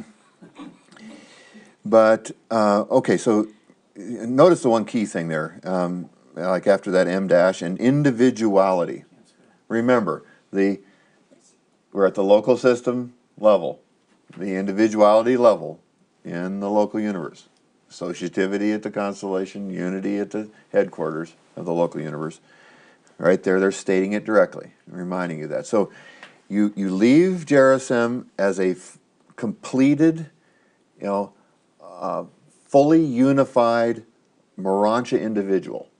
okay, so notice the one key thing there, like after that M dash, and individuality. Remember, we're at the local system level, the individuality level in the local universe. Associativity at the constellation, unity at the headquarters of the local universe. Right there, they're stating it directly, reminding you that. So you leave Gerisem as a completed, fully unified Morontia individual.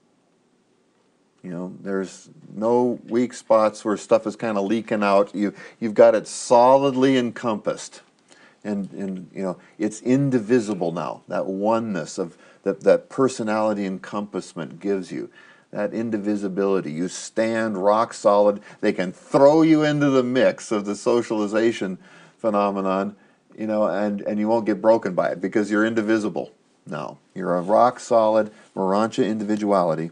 There's no weak spots where stuff is kind of leaking out. You've got it solidly encompassed, and it's indivisible now. That oneness of that personality encompassment gives you that indivisibility. You stand rock solid. They can throw you into the mix of the socialization phenomenon, and you won't get broken by it because you're indivisible now. You're a rock solid Morontia individuality.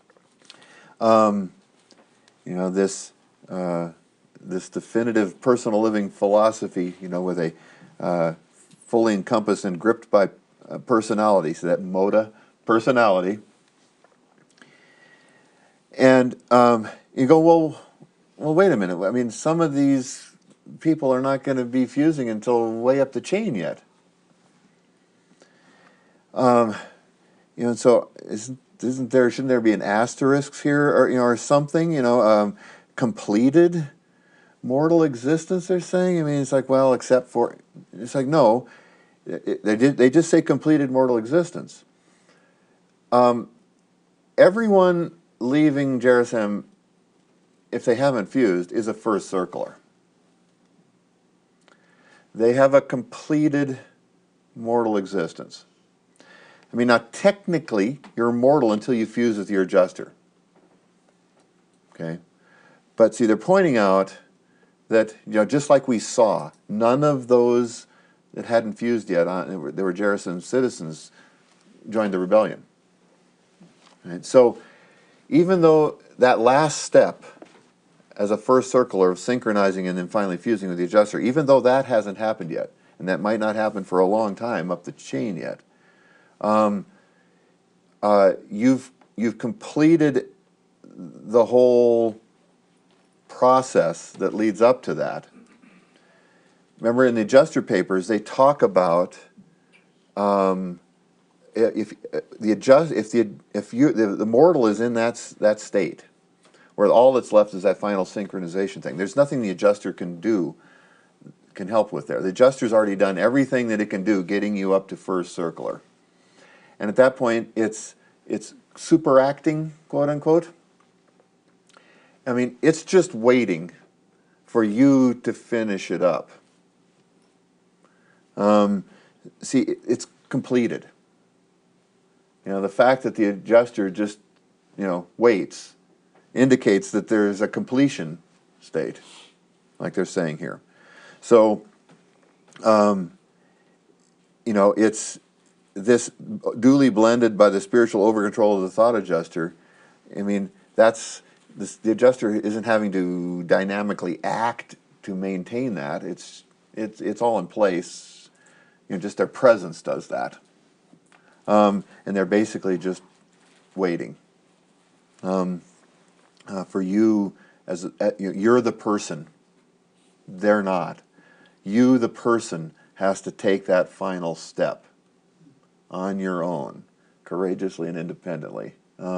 This definitive personal living philosophy, with a fully encompassed and gripped by personality, so that moda personality. And you go, well, wait a minute. I mean, some of these people are not going to be fusing until way up the chain yet. So shouldn't there be an asterisk here, or something? Completed mortal existence. They're saying. I mean, it's like, well, except for, it's like, no, they just say completed mortal existence. Everyone leaving Gerisem, if they haven't fused, is a first circler. They have a completed mortal existence. I mean, now technically, you're mortal until you fuse with your adjuster. Okay? But see, they're pointing out that, just like we saw, none of those that hadn't fused yet, they were Gerisem citizens, joined the rebellion. Right? So, even though that last step as a first circler of synchronizing and then finally fusing with the adjuster, even though that hasn't happened yet, and that might not happen for a long time up the chain yet, you've completed the whole process that leads up to that. Remember, in the adjuster papers, they talk about the mortal is in that state, where all that's left is that final synchronization thing. There's nothing the adjuster can help with there. The adjuster's already done everything that it can do, getting you up to first circular. And at that point, it's superacting, quote unquote. I mean, it's just waiting for you to finish it up. See, it's completed. The fact that the adjuster just, waits indicates that there's a completion state, like they're saying here. So, it's this duly blended by the spiritual overcontrol of the thought adjuster. I mean, the adjuster isn't having to dynamically act to maintain that. It's all in place. Just their presence does that. And they're basically just waiting. For you, you're the person. They're not. You, the person, has to take that final step on your own, courageously and independently.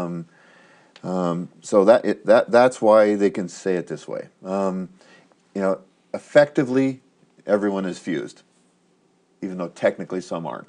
So that's why they can say it this way. Effectively, everyone is fused, even though technically some aren't.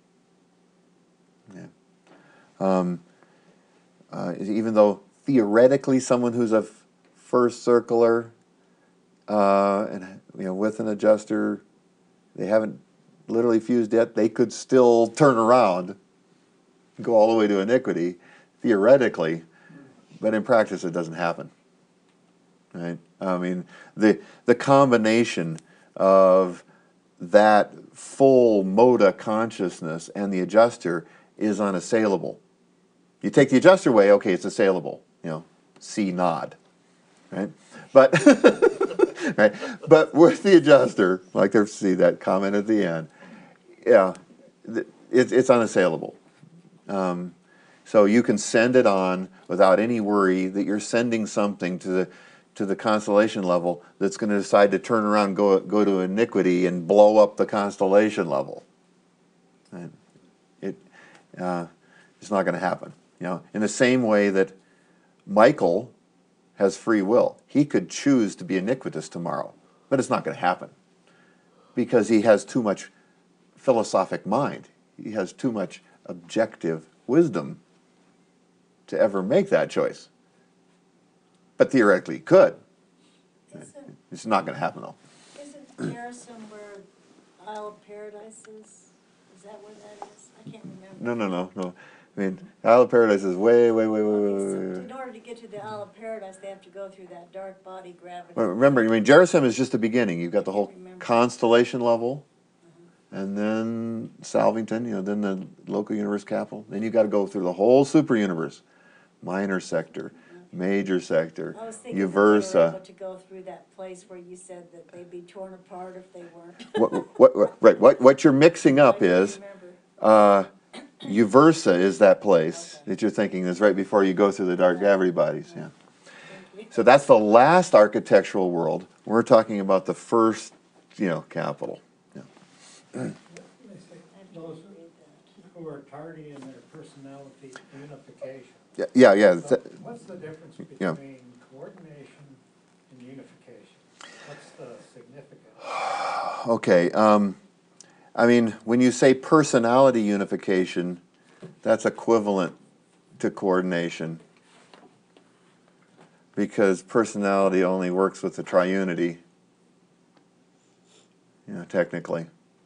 Yeah. Even though theoretically someone who's a first circular and with an adjuster, they haven't literally fused yet, they could still turn around and go all the way to iniquity, theoretically, but in practice it doesn't happen. Right? I mean, the combination of that full moda consciousness and the adjuster is unassailable. You take the adjuster away, okay, it's assailable. See nod, right? But right, but with the adjuster, like they see that comment at the end, yeah, it's unassailable. So you can send it on without any worry that you're sending something to the constellation level that's going to decide to turn around, go to iniquity, and blow up the constellation level. Right? It's not going to happen. In the same way that Michael has free will, he could choose to be iniquitous tomorrow, but it's not going to happen because he has too much philosophic mind. He has too much objective wisdom to ever make that choice. But theoretically, he could. It's not going to happen, though. Isn't Garrison where Isle of Paradise is? Is that where that is? I can't remember. No. I mean, Isle of Paradise is way. So in order to get to the Isle of Paradise, they have to go through that dark body gravity. Well, remember, Gerisem is just the beginning. You've got the whole constellation level, and then Salvington, then the local universe capital. Then you've got to go through the whole super universe, minor sector, major sector, I was thinking Uversa. That they were able to go through that place where you said that they'd be torn apart if they weren't. What you're mixing up is remember. Uversa is that place that you're thinking is right before you go through the dark gravity bodies. Yeah. So that's the last architectural world. We're talking about the first, capital. Yeah. Those who are tardy in their personality unification. Yeah. So what's the difference between coordination and unification? What's the significance? Okay. When you say personality unification, that's equivalent to coordination because personality only works with the triunity, technically.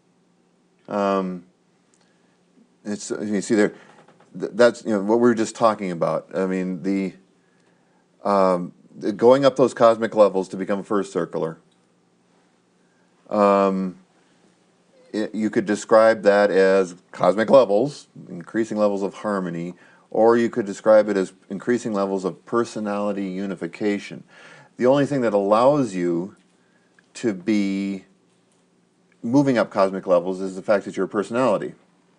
It's you see there, that's what we were just talking about. The going up those cosmic levels to become first circular. You could describe that as cosmic levels, increasing levels of harmony, or you could describe it as increasing levels of personality unification. The only thing that allows you to be moving up cosmic levels is the fact that you're a personality.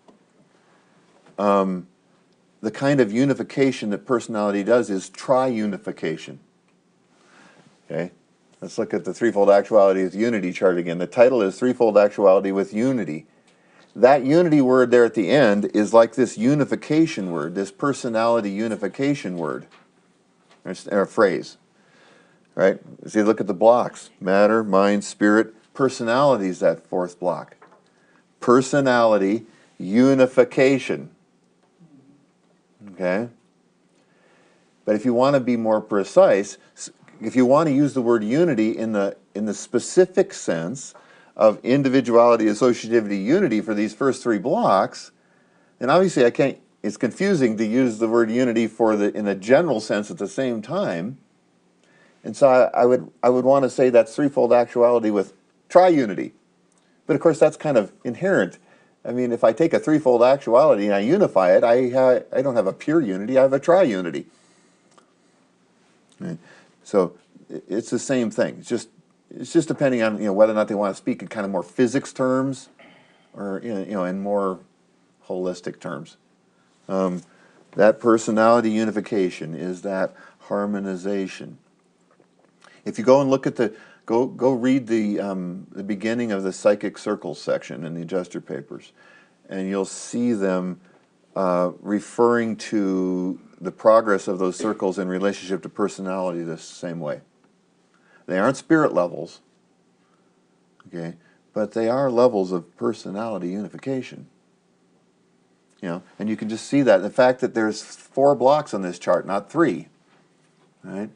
The kind of unification that personality does is triunification. Okay? Let's look at the threefold actuality with unity chart again. The title is Threefold Actuality with Unity. that unity word there at the end is like this unification word, this personality unification word, or phrase, right? See, look at the blocks: matter, mind, spirit. Personality is that fourth block. Personality unification. Okay? But if you want to be more precise, if you want to use the word unity in the specific sense of individuality, associativity, unity for these first three blocks, then obviously it's confusing to use the word unity in the general sense at the same time. And so I would want to say that's threefold actuality with triunity. But of course that's kind of inherent. I mean, if I take a threefold actuality and I unify it, I don't have a pure unity, I have a triunity. Right? So it's the same thing. It's just depending on whether or not they want to speak in kind of more physics terms, or in more holistic terms. That personality unification is that harmonization. If you go and look at go read the beginning of the psychic circles section in the adjuster papers, and you'll see them referring to the progress of those circles in relationship to personality the same way. They aren't spirit levels, okay, but they are levels of personality unification. And you can just see that. The fact that there's 4 blocks on this chart, not 3, right?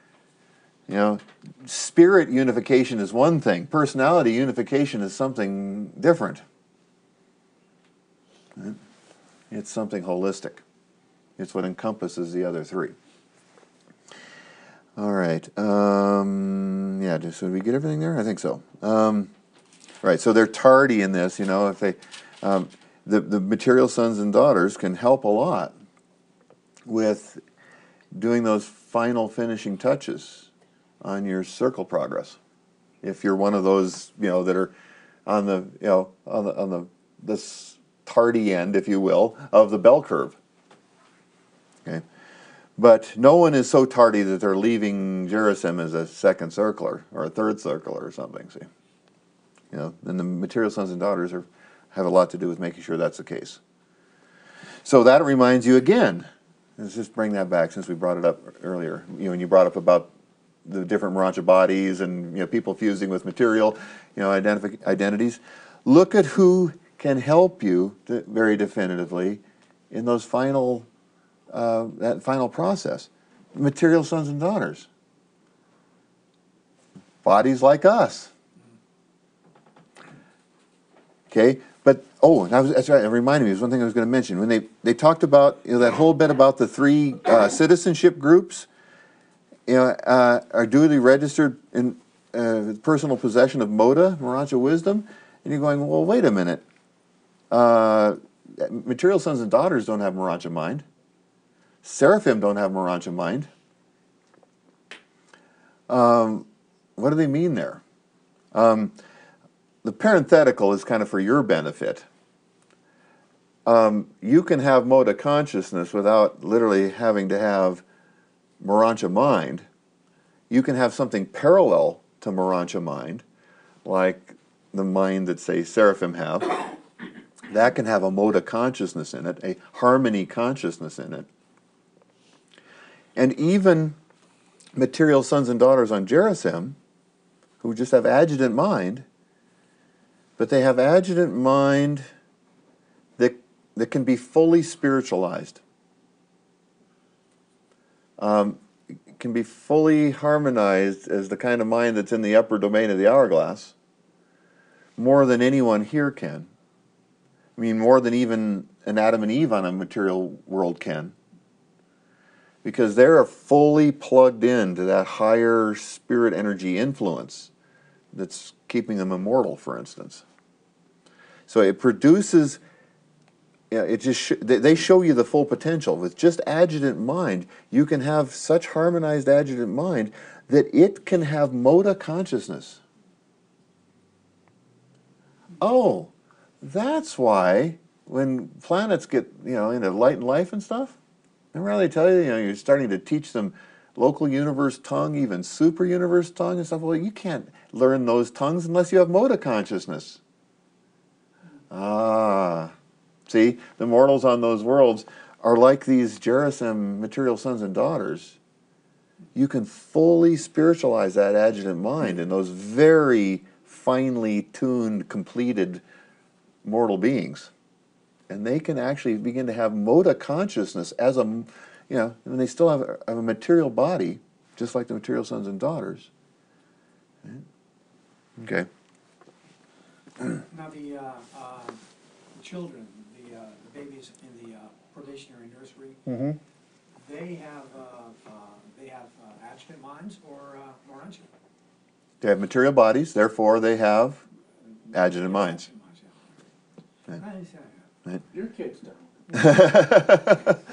Spirit unification is one thing. Personality unification is something different. Right? It's something holistic. It's what encompasses the other 3. All right. Yeah, so did we get everything there? I think so. Right, so they're tardy in this, if they... the material sons and daughters can help a lot with doing those final finishing touches on your circle progress. If you're one of those, that are on the this tardy end, if you will, of the bell curve. Okay, but no one is so tardy that they're leaving Gerasim as a second circler or a third circler or something. See, and the material sons and daughters have a lot to do with making sure that's the case. So that reminds you again. Let's just bring that back since we brought it up earlier. When you brought up about the different Morontia bodies and people fusing with material, identities. Look at who can help you very definitively in those final that final process. Material sons and daughters. Bodies like us. Okay, but that's right. It reminded me. There's one thing I was going to mention when they talked about that whole bit about the 3 citizenship groups. Are duly registered in personal possession of Moda, Morontia wisdom, and you're going, well, wait a minute. Material sons and daughters don't have Morontia mind. Seraphim don't have Morontia mind. What do they mean there? The parenthetical is kind of for your benefit. You can have Moda consciousness without literally having to have Morontia mind. You can have something parallel to Morontia mind, like the mind that, say, Seraphim have. That can have a Moda consciousness in it, a harmony consciousness in it. And even material sons and daughters on Gerasim, who just have adjutant mind, but they have adjutant mind that can be fully spiritualized. Can be fully harmonized as the kind of mind that's in the upper domain of the hourglass, more than anyone here can. I mean, more than even an Adam and Eve on a material world can. Because they're fully plugged into that higher spirit energy influence that's keeping them immortal, for instance. So it produces... they show you the full potential. With just adjutant mind, you can have such harmonized adjutant mind that it can have Moda consciousness. Oh, that's why when planets get into light and life and stuff, remember how they tell you you're starting to teach them local universe tongue, even super universe tongue and stuff. Well, you can't learn those tongues unless you have Moda consciousness. Ah, see, the mortals on those worlds are like these Jerasim material sons and daughters. You can fully spiritualize that adjutant mind in those very finely tuned, completed mortal beings. And they can actually begin to have mota consciousness as a, you know, and they still have a material body, just like the material sons and daughters. Okay. Now, the children, the babies in the probationary nursery, Mm-hmm. they have adjutant minds, or aren't you? They have material bodies, therefore they have adjutant minds. Adjutant minds, yeah. Right. Your kids don't.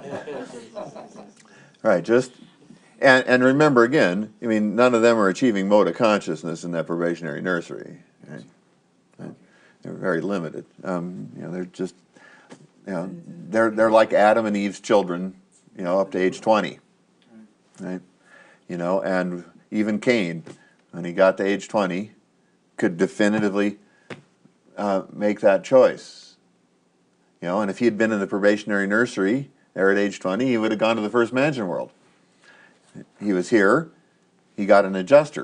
Right, just, and remember again, I mean, none of them are achieving mode of consciousness in that probationary nursery. Right? Right? They're very limited. You know, they're just, you know, they're like Adam and Eve's children, you know, up to age 20. Right? You know, and even Cain, when he got to age 20, could definitively make that choice. You know, and if he had been in the probationary nursery there at age 20, he would have gone to the first mansion world. He was here, he got an adjuster.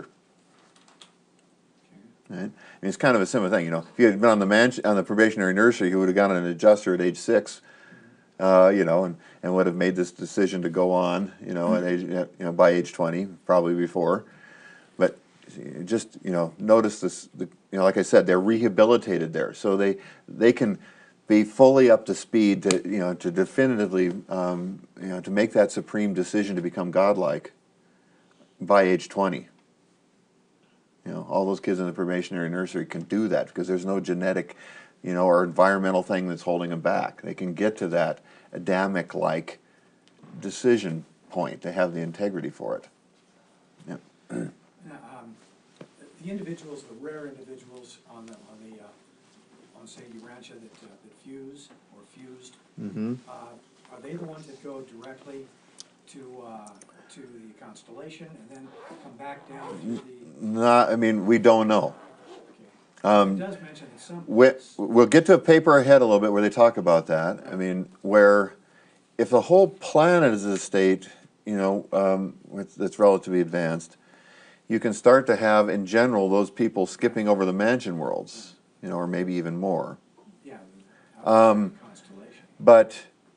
Right? And it's kind of a similar thing, you know. If he had been on the probationary nursery, he would have gotten an adjuster at age 6, you know, and would have made this decision to go on, you know, at age, you know, by age 20, probably before. But just, you know, notice this, you know, like I said, they're rehabilitated there, so they can be fully up to speed to, you know, to definitively, you know, to make that supreme decision to become godlike by age 20. You know, all those kids in the probationary nursery can do that because there's no genetic, you know, or environmental thing that's holding them back. They can get to that Adamic-like decision point. They have the integrity for it. Yeah. Now, the individuals, the rare individuals on say Urantia that fuse or fused, Mm-hmm. are they the ones that go directly to the constellation and then come back down to the? Not, I mean, we don't know. Okay. It does mention in some We, place. we'll get to a paper ahead a little bit where they talk about that. I mean, where if the whole planet is a state, you know, that's relatively advanced, you can start to have, in general, those people skipping over the mansion worlds, you know, or maybe even more. Yeah. Constellation. But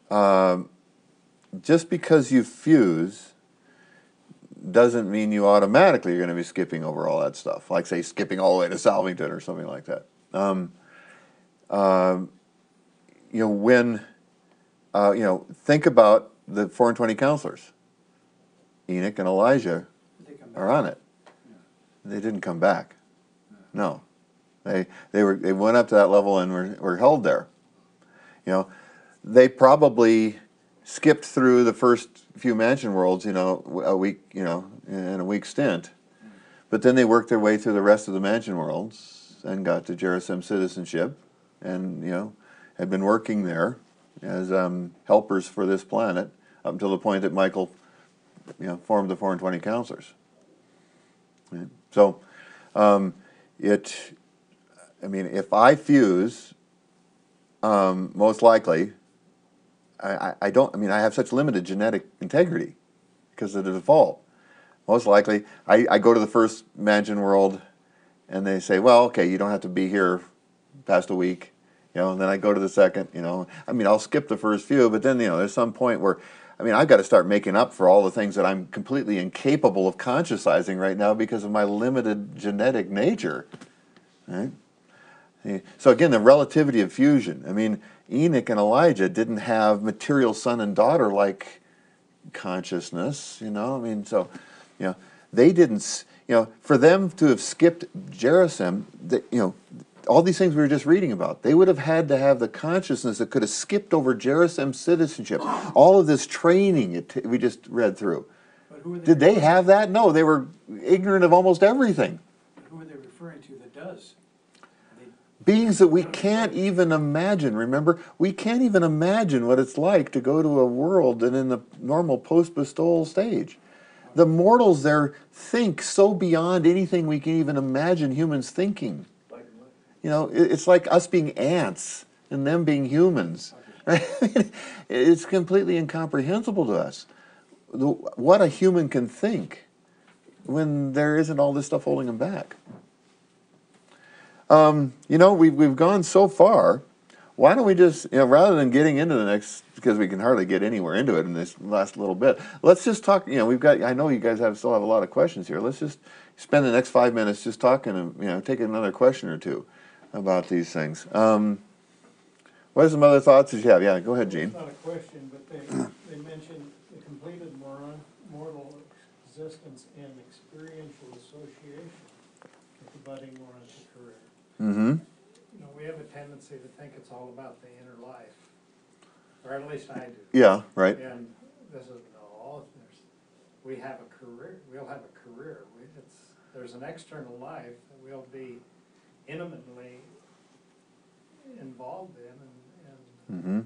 just because you fuse doesn't mean you automatically are going to be skipping over all that stuff. Like, say, skipping all the way to Salvington or something like that. You know, when, you know, think about the 4 and 20 counselors. Enoch and Elijah They come back. are on it. They didn't come back. No. They went up to that level and were held there. You know, they probably skipped through the first few mansion worlds, you know, a week, you know, in a week stint. But then they worked their way through the rest of the mansion worlds and got to Jerasim citizenship, and, you know, had been working there as helpers for this planet up until the point that Michael, you know, formed the 4 and 20 counselors. Right? So, I mean, if I fuse, most likely, I don't, I mean, I have such limited genetic integrity because of the default. Most likely, I go to the first mansion world and they say, well, okay, you don't have to be here past a week, you know, and then I go to the second, you know. I mean, I'll skip the first few, but then, you know, there's some point where, I mean, I've got to start making up for all the things that I'm completely incapable of consciousizing right now because of my limited genetic nature, right? So again, the relativity of fusion. I mean, Enoch and Elijah didn't have material son and daughter like consciousness, you know. I mean, so, you know, they didn't, you know, for them to have skipped Jerasim, you know, all these things we were just reading about, they would have had to have the consciousness that could have skipped over Jerasim citizenship. All of this training we just read through. But who are they Did they referring- have that? No, they were ignorant of almost everything. Who are they referring to that does? Beings that we can't even imagine. Remember, we can't even imagine what it's like to go to a world and in the normal post-bestowal stage. The mortals there think so beyond anything we can even imagine humans thinking. Black and white. You know, it's like us being ants and them being humans. Right? It's completely incomprehensible to us what a human can think when there isn't all this stuff holding them back. You know, we've gone so far. Why don't we just, you know, rather than getting into the next, because we can hardly get anywhere into it in this last little bit, let's just talk. You know, we've got. I know you guys still have a lot of questions here. Let's just spend the next 5 minutes just talking and, you know, taking another question or two about these things. What are some other thoughts that you have? Yeah, go ahead, Gene. It's not a question, but they mentioned the completed mortal existence and experiential association with the budding morontic career. Mm-hmm. You know, we have a tendency to think it's all about the inner life, or at least I do. Yeah, right. And this is, no, we have a career, we'll have a career. There's an external life that we'll be intimately involved in and Mm-hmm.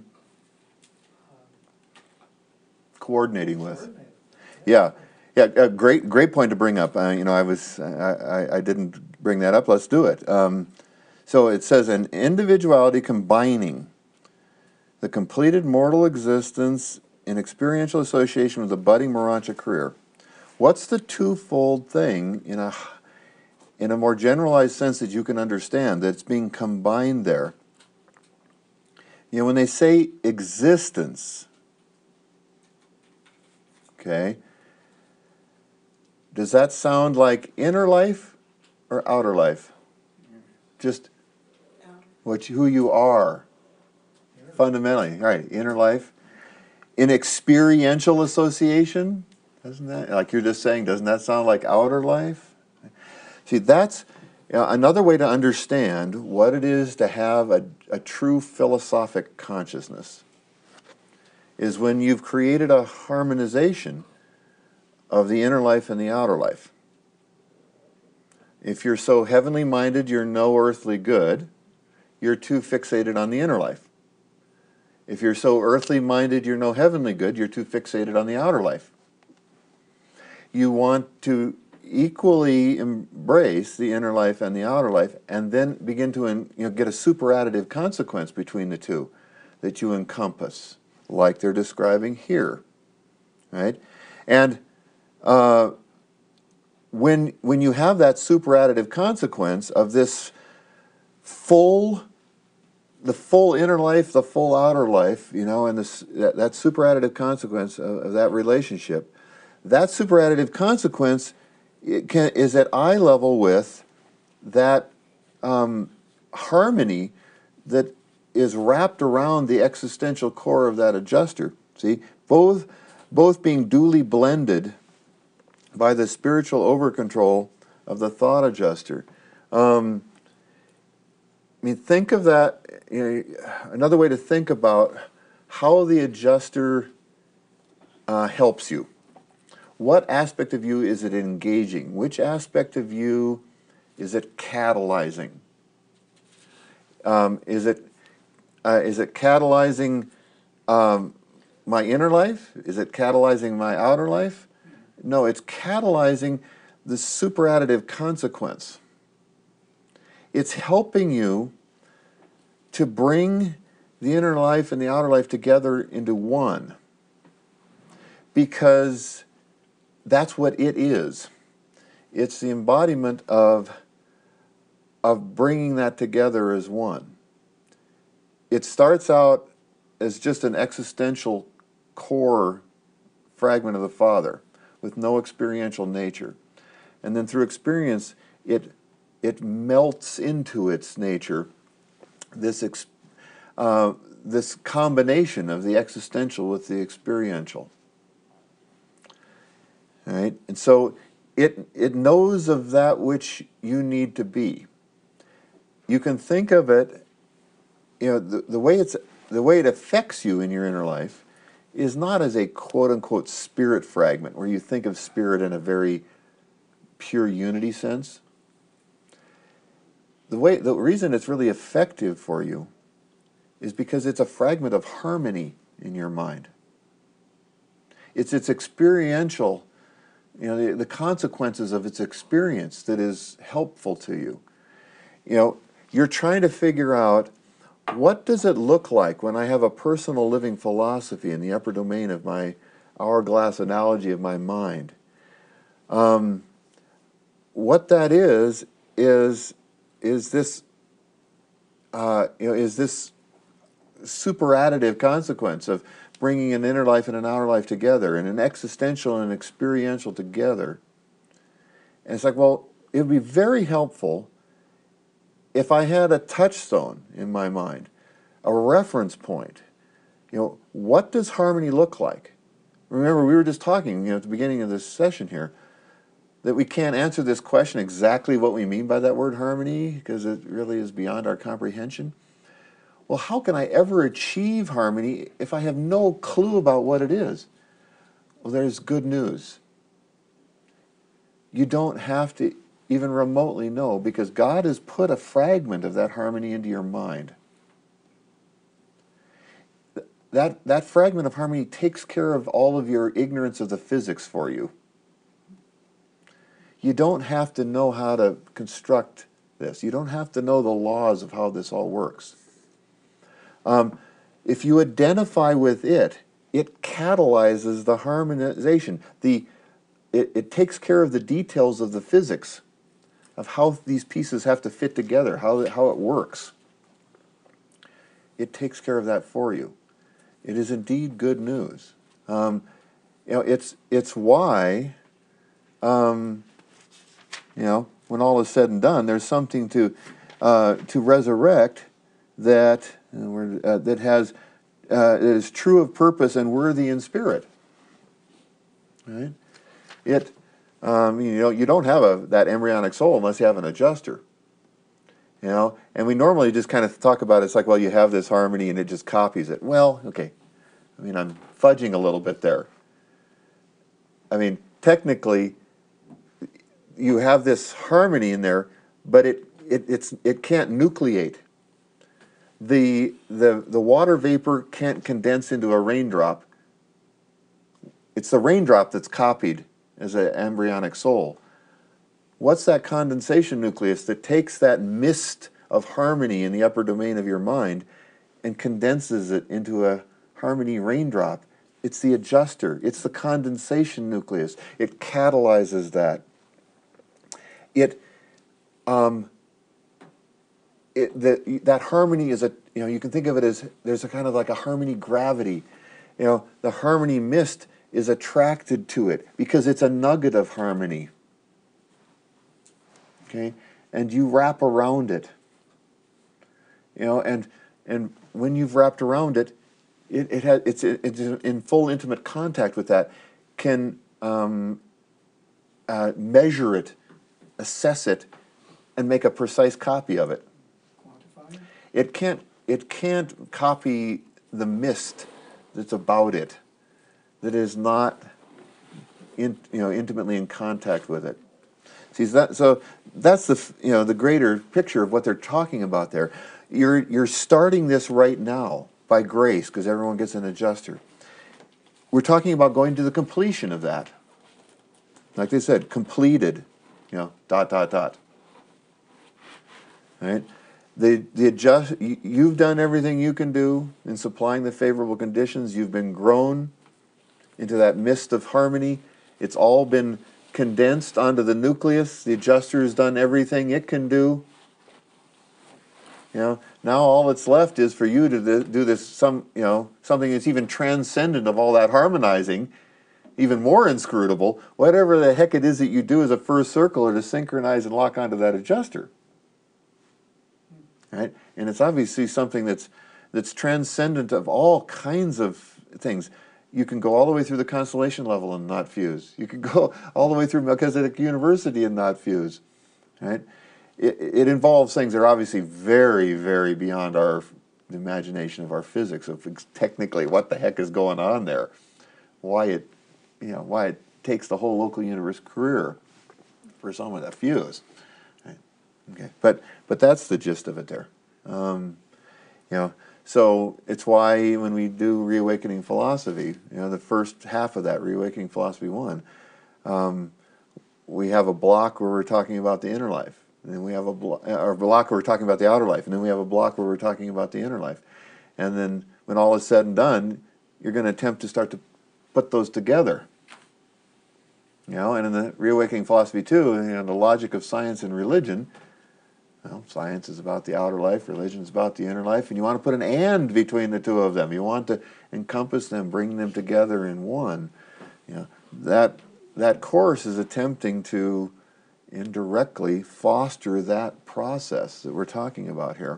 Coordinating with. coordinated. Yeah, yeah. Great point to bring up. You know, I didn't bring that up. Let's do it. So it says an individuality combining the completed mortal existence in experiential association with the budding morontic career. What's the twofold thing in a more generalized sense that you can understand that's being combined there? You know, when they say existence, okay, does that sound like inner life or outer life? Just who you are, fundamentally, right? Inner life. In experiential association, doesn't that, like you're just saying, doesn't that sound like outer life? See, that's another way to understand what it is to have a true philosophic consciousness is when you've created a harmonization of the inner life and the outer life. If you're so heavenly minded you're no earthly good, you're too fixated on the inner life. If you're so earthly minded you're no heavenly good, you're too fixated on the outer life. You want to equally embrace the inner life and the outer life, and then begin to get a superadditive consequence between the two that you encompass, like they're describing here, right? And when you have that superadditive consequence of this the full inner life, the full outer life, you know, and that superadditive consequence of that relationship, that superadditive consequence is at eye level with that harmony that is wrapped around the existential core of that adjuster. See, both being duly blended by the spiritual over-control of the thought adjuster. I mean, think of that, another way to think about how the adjuster helps you. What aspect of you is it engaging? Which aspect of you is it catalyzing? Is it catalyzing my inner life? Is it catalyzing my outer life? No, it's catalyzing the superadditive consequence. It's helping you to bring the inner life and the outer life together into one, because that's what it is. It's the embodiment of bringing that together as one. It starts out as just an existential core fragment of the Father with no experiential nature. And then through experience, it melts into its nature, this combination of the existential with the experiential. All right? And so it knows of that which you need to be. You can think of it, the way it affects you in your inner life is not as a quote-unquote spirit fragment, where you think of spirit in a very pure unity sense. The reason it's really effective for you is because it's a fragment of harmony in your mind. It's its experiential, the consequences of its experience that is helpful to you. you're trying to figure out, what does it look like when I have a personal living philosophy in the upper domain of my hourglass analogy of my mind? What that is this, is this super additive consequence of bringing an inner life and an outer life together, and an existential and an experiential together. And it's like, well, it would be very helpful if I had a touchstone in my mind, a reference point. What does harmony look like? Remember, we were just talking, at the beginning of this session here, that we can't answer this question exactly what we mean by that word harmony, because it really is beyond our comprehension. Well, how can I ever achieve harmony if I have no clue about what it is? Well, there's good news. You don't have to even remotely know, because God has put a fragment of that harmony into your mind. That fragment of harmony takes care of all of your ignorance of the physics for you. You don't have to know how to construct this. You don't have to know the laws of how this all works. If you identify with it, it catalyzes the harmonization. It takes care of the details of the physics, of how these pieces have to fit together, how it works. It takes care of that for you. It is indeed good news. It's why, when all is said and done, there's something to resurrect that is true of purpose and worthy in spirit. Right? You don't have that embryonic soul unless you have an adjuster. And we normally just kind of talk about it's like, well, you have this harmony and it just copies it. Well, okay. I'm fudging a little bit there. Technically, you have this harmony in there, but it can't nucleate. The water vapor can't condense into a raindrop. It's the raindrop that's copied as an embryonic soul. What's that condensation nucleus that takes that mist of harmony in the upper domain of your mind and condenses it into a harmony raindrop? It's the adjuster. It's the condensation nucleus. It catalyzes that. That harmony is you can think of it as there's a kind of like a harmony gravity. The harmony mist is attracted to it because it's a nugget of harmony. Okay, and you wrap around it. And when you've wrapped around it, it's in full intimate contact with that, can measure it, assess it, and make a precise copy of it. Quantify it? It can't copy the mist that's about it, that is not intimately in contact with it. See, so that's the greater picture of what they're talking about there. You're starting this right now by grace, because everyone gets an adjuster. We're talking about going to the completion of that. Like they said, completed, ... Right? You've done everything you can do in supplying the favorable conditions. You've been grown into that mist of harmony. It's all been condensed onto the nucleus. The adjuster has done everything it can do. Now all that's left is for you to do this something that's even transcendent of all that harmonizing, even more inscrutable. Whatever the heck it is that you do as a first circler to synchronize and lock onto that adjuster. Right? And it's obviously something that's transcendent of all kinds of things. You can go all the way through the constellation level and not fuse. You can go all the way through Melchizedek University and not fuse. Right? It involves things that are obviously very, very beyond our imagination of our physics of technically what the heck is going on there. Why it takes the whole local universe career for someone to fuse. Right? Okay, but that's the gist of it there. So it's why when we do Reawakening Philosophy, the first half of that, Reawakening Philosophy 1, we have a block where we're talking about the inner life. And then we have a block where we're talking about the outer life, and then we have a block where we're talking about the inner life. And then when all is said and done, you're going to attempt to start to put those together. You know, and in the reawakening philosophy too, you know, the logic of science and religion, well, science is about the outer life, religion is about the inner life, and you want to put an and between the two of them. You want to encompass them, bring them together in one. You know, that course is attempting to indirectly foster that process that we're talking about here.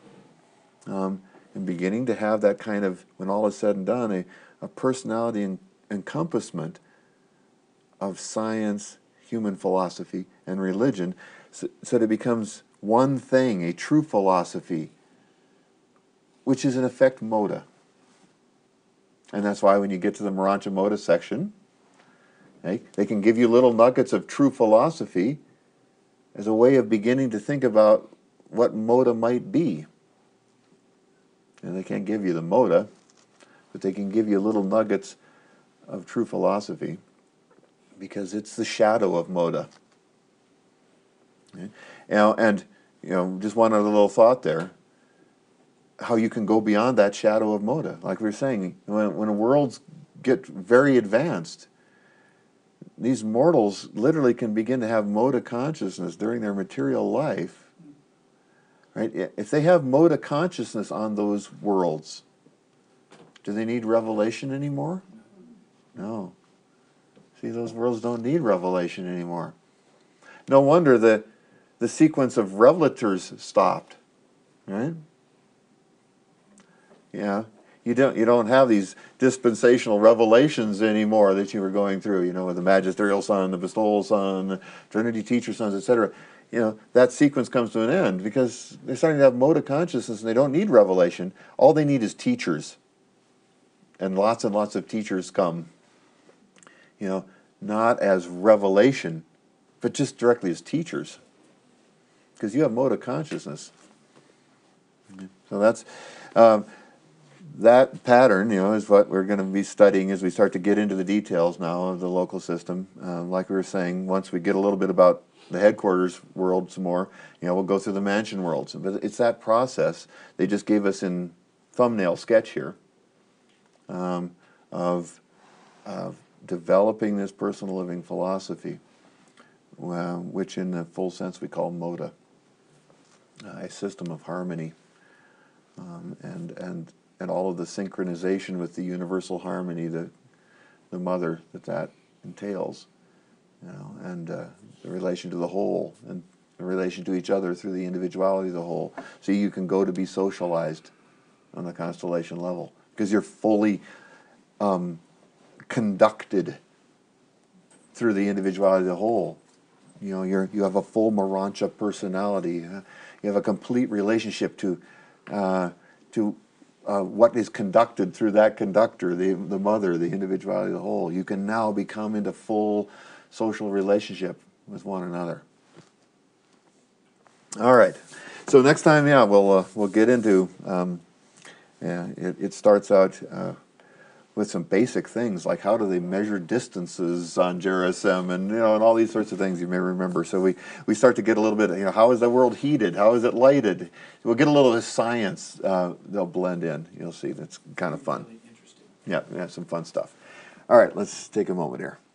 And beginning to have that kind of, when all is said and done, a personality encompassment of science, human philosophy, and religion, so that it becomes one thing, a true philosophy, which is in effect moda. And that's why when you get to the Marancha Moda section, they can give you little nuggets of true philosophy as a way of beginning to think about what moda might be. And they can't give you the moda, but they can give you little nuggets of true philosophy, because it's the shadow of moda. Okay? And just one other little thought there, how you can go beyond that shadow of moda. Like we were saying, when worlds get very advanced, these mortals literally can begin to have moda consciousness during their material life. Right? If they have moda consciousness on those worlds, do they need revelation anymore? No. See, those worlds don't need revelation anymore. No wonder the sequence of revelators stopped, right? Yeah, you don't have these dispensational revelations anymore that you were going through. You know, with the magisterial son, the bestowal son, the Trinity teacher sons, etc. You know, that sequence comes to an end because they're starting to have moda consciousness, and they don't need revelation. All they need is teachers, and lots of teachers come. You know, not as revelation, but just directly as teachers. Because you have moda consciousness. So that's, that pattern, is what we're going to be studying as we start to get into the details now of the local system. Like we were saying, once we get a little bit about the headquarters world some more, we'll go through the mansion worlds. But it's that process. They just gave us in thumbnail sketch here of developing this personal living philosophy, which in the full sense we call moda, a system of harmony, and all of the synchronization with the universal harmony, the mother that entails, and the relation to the whole, and the relation to each other through the individuality of the whole. So you can go to be socialized on the constellation level because you're fully conducted through the individuality of the whole. You have a full Marancha personality. You have a complete relationship to what is conducted through that conductor, the mother, the individuality of the whole. You can now become into full social relationship with one another. All right. So next time, we'll get into. It starts out with some basic things like how do they measure distances on Gerisem, and and all these sorts of things you may remember. So we start to get a little bit, how is the world heated? How is it lighted? We'll get a little of the science. They'll blend in. You'll see. That's kind of fun. Really interesting. Yeah, some fun stuff. All right, let's take a moment here.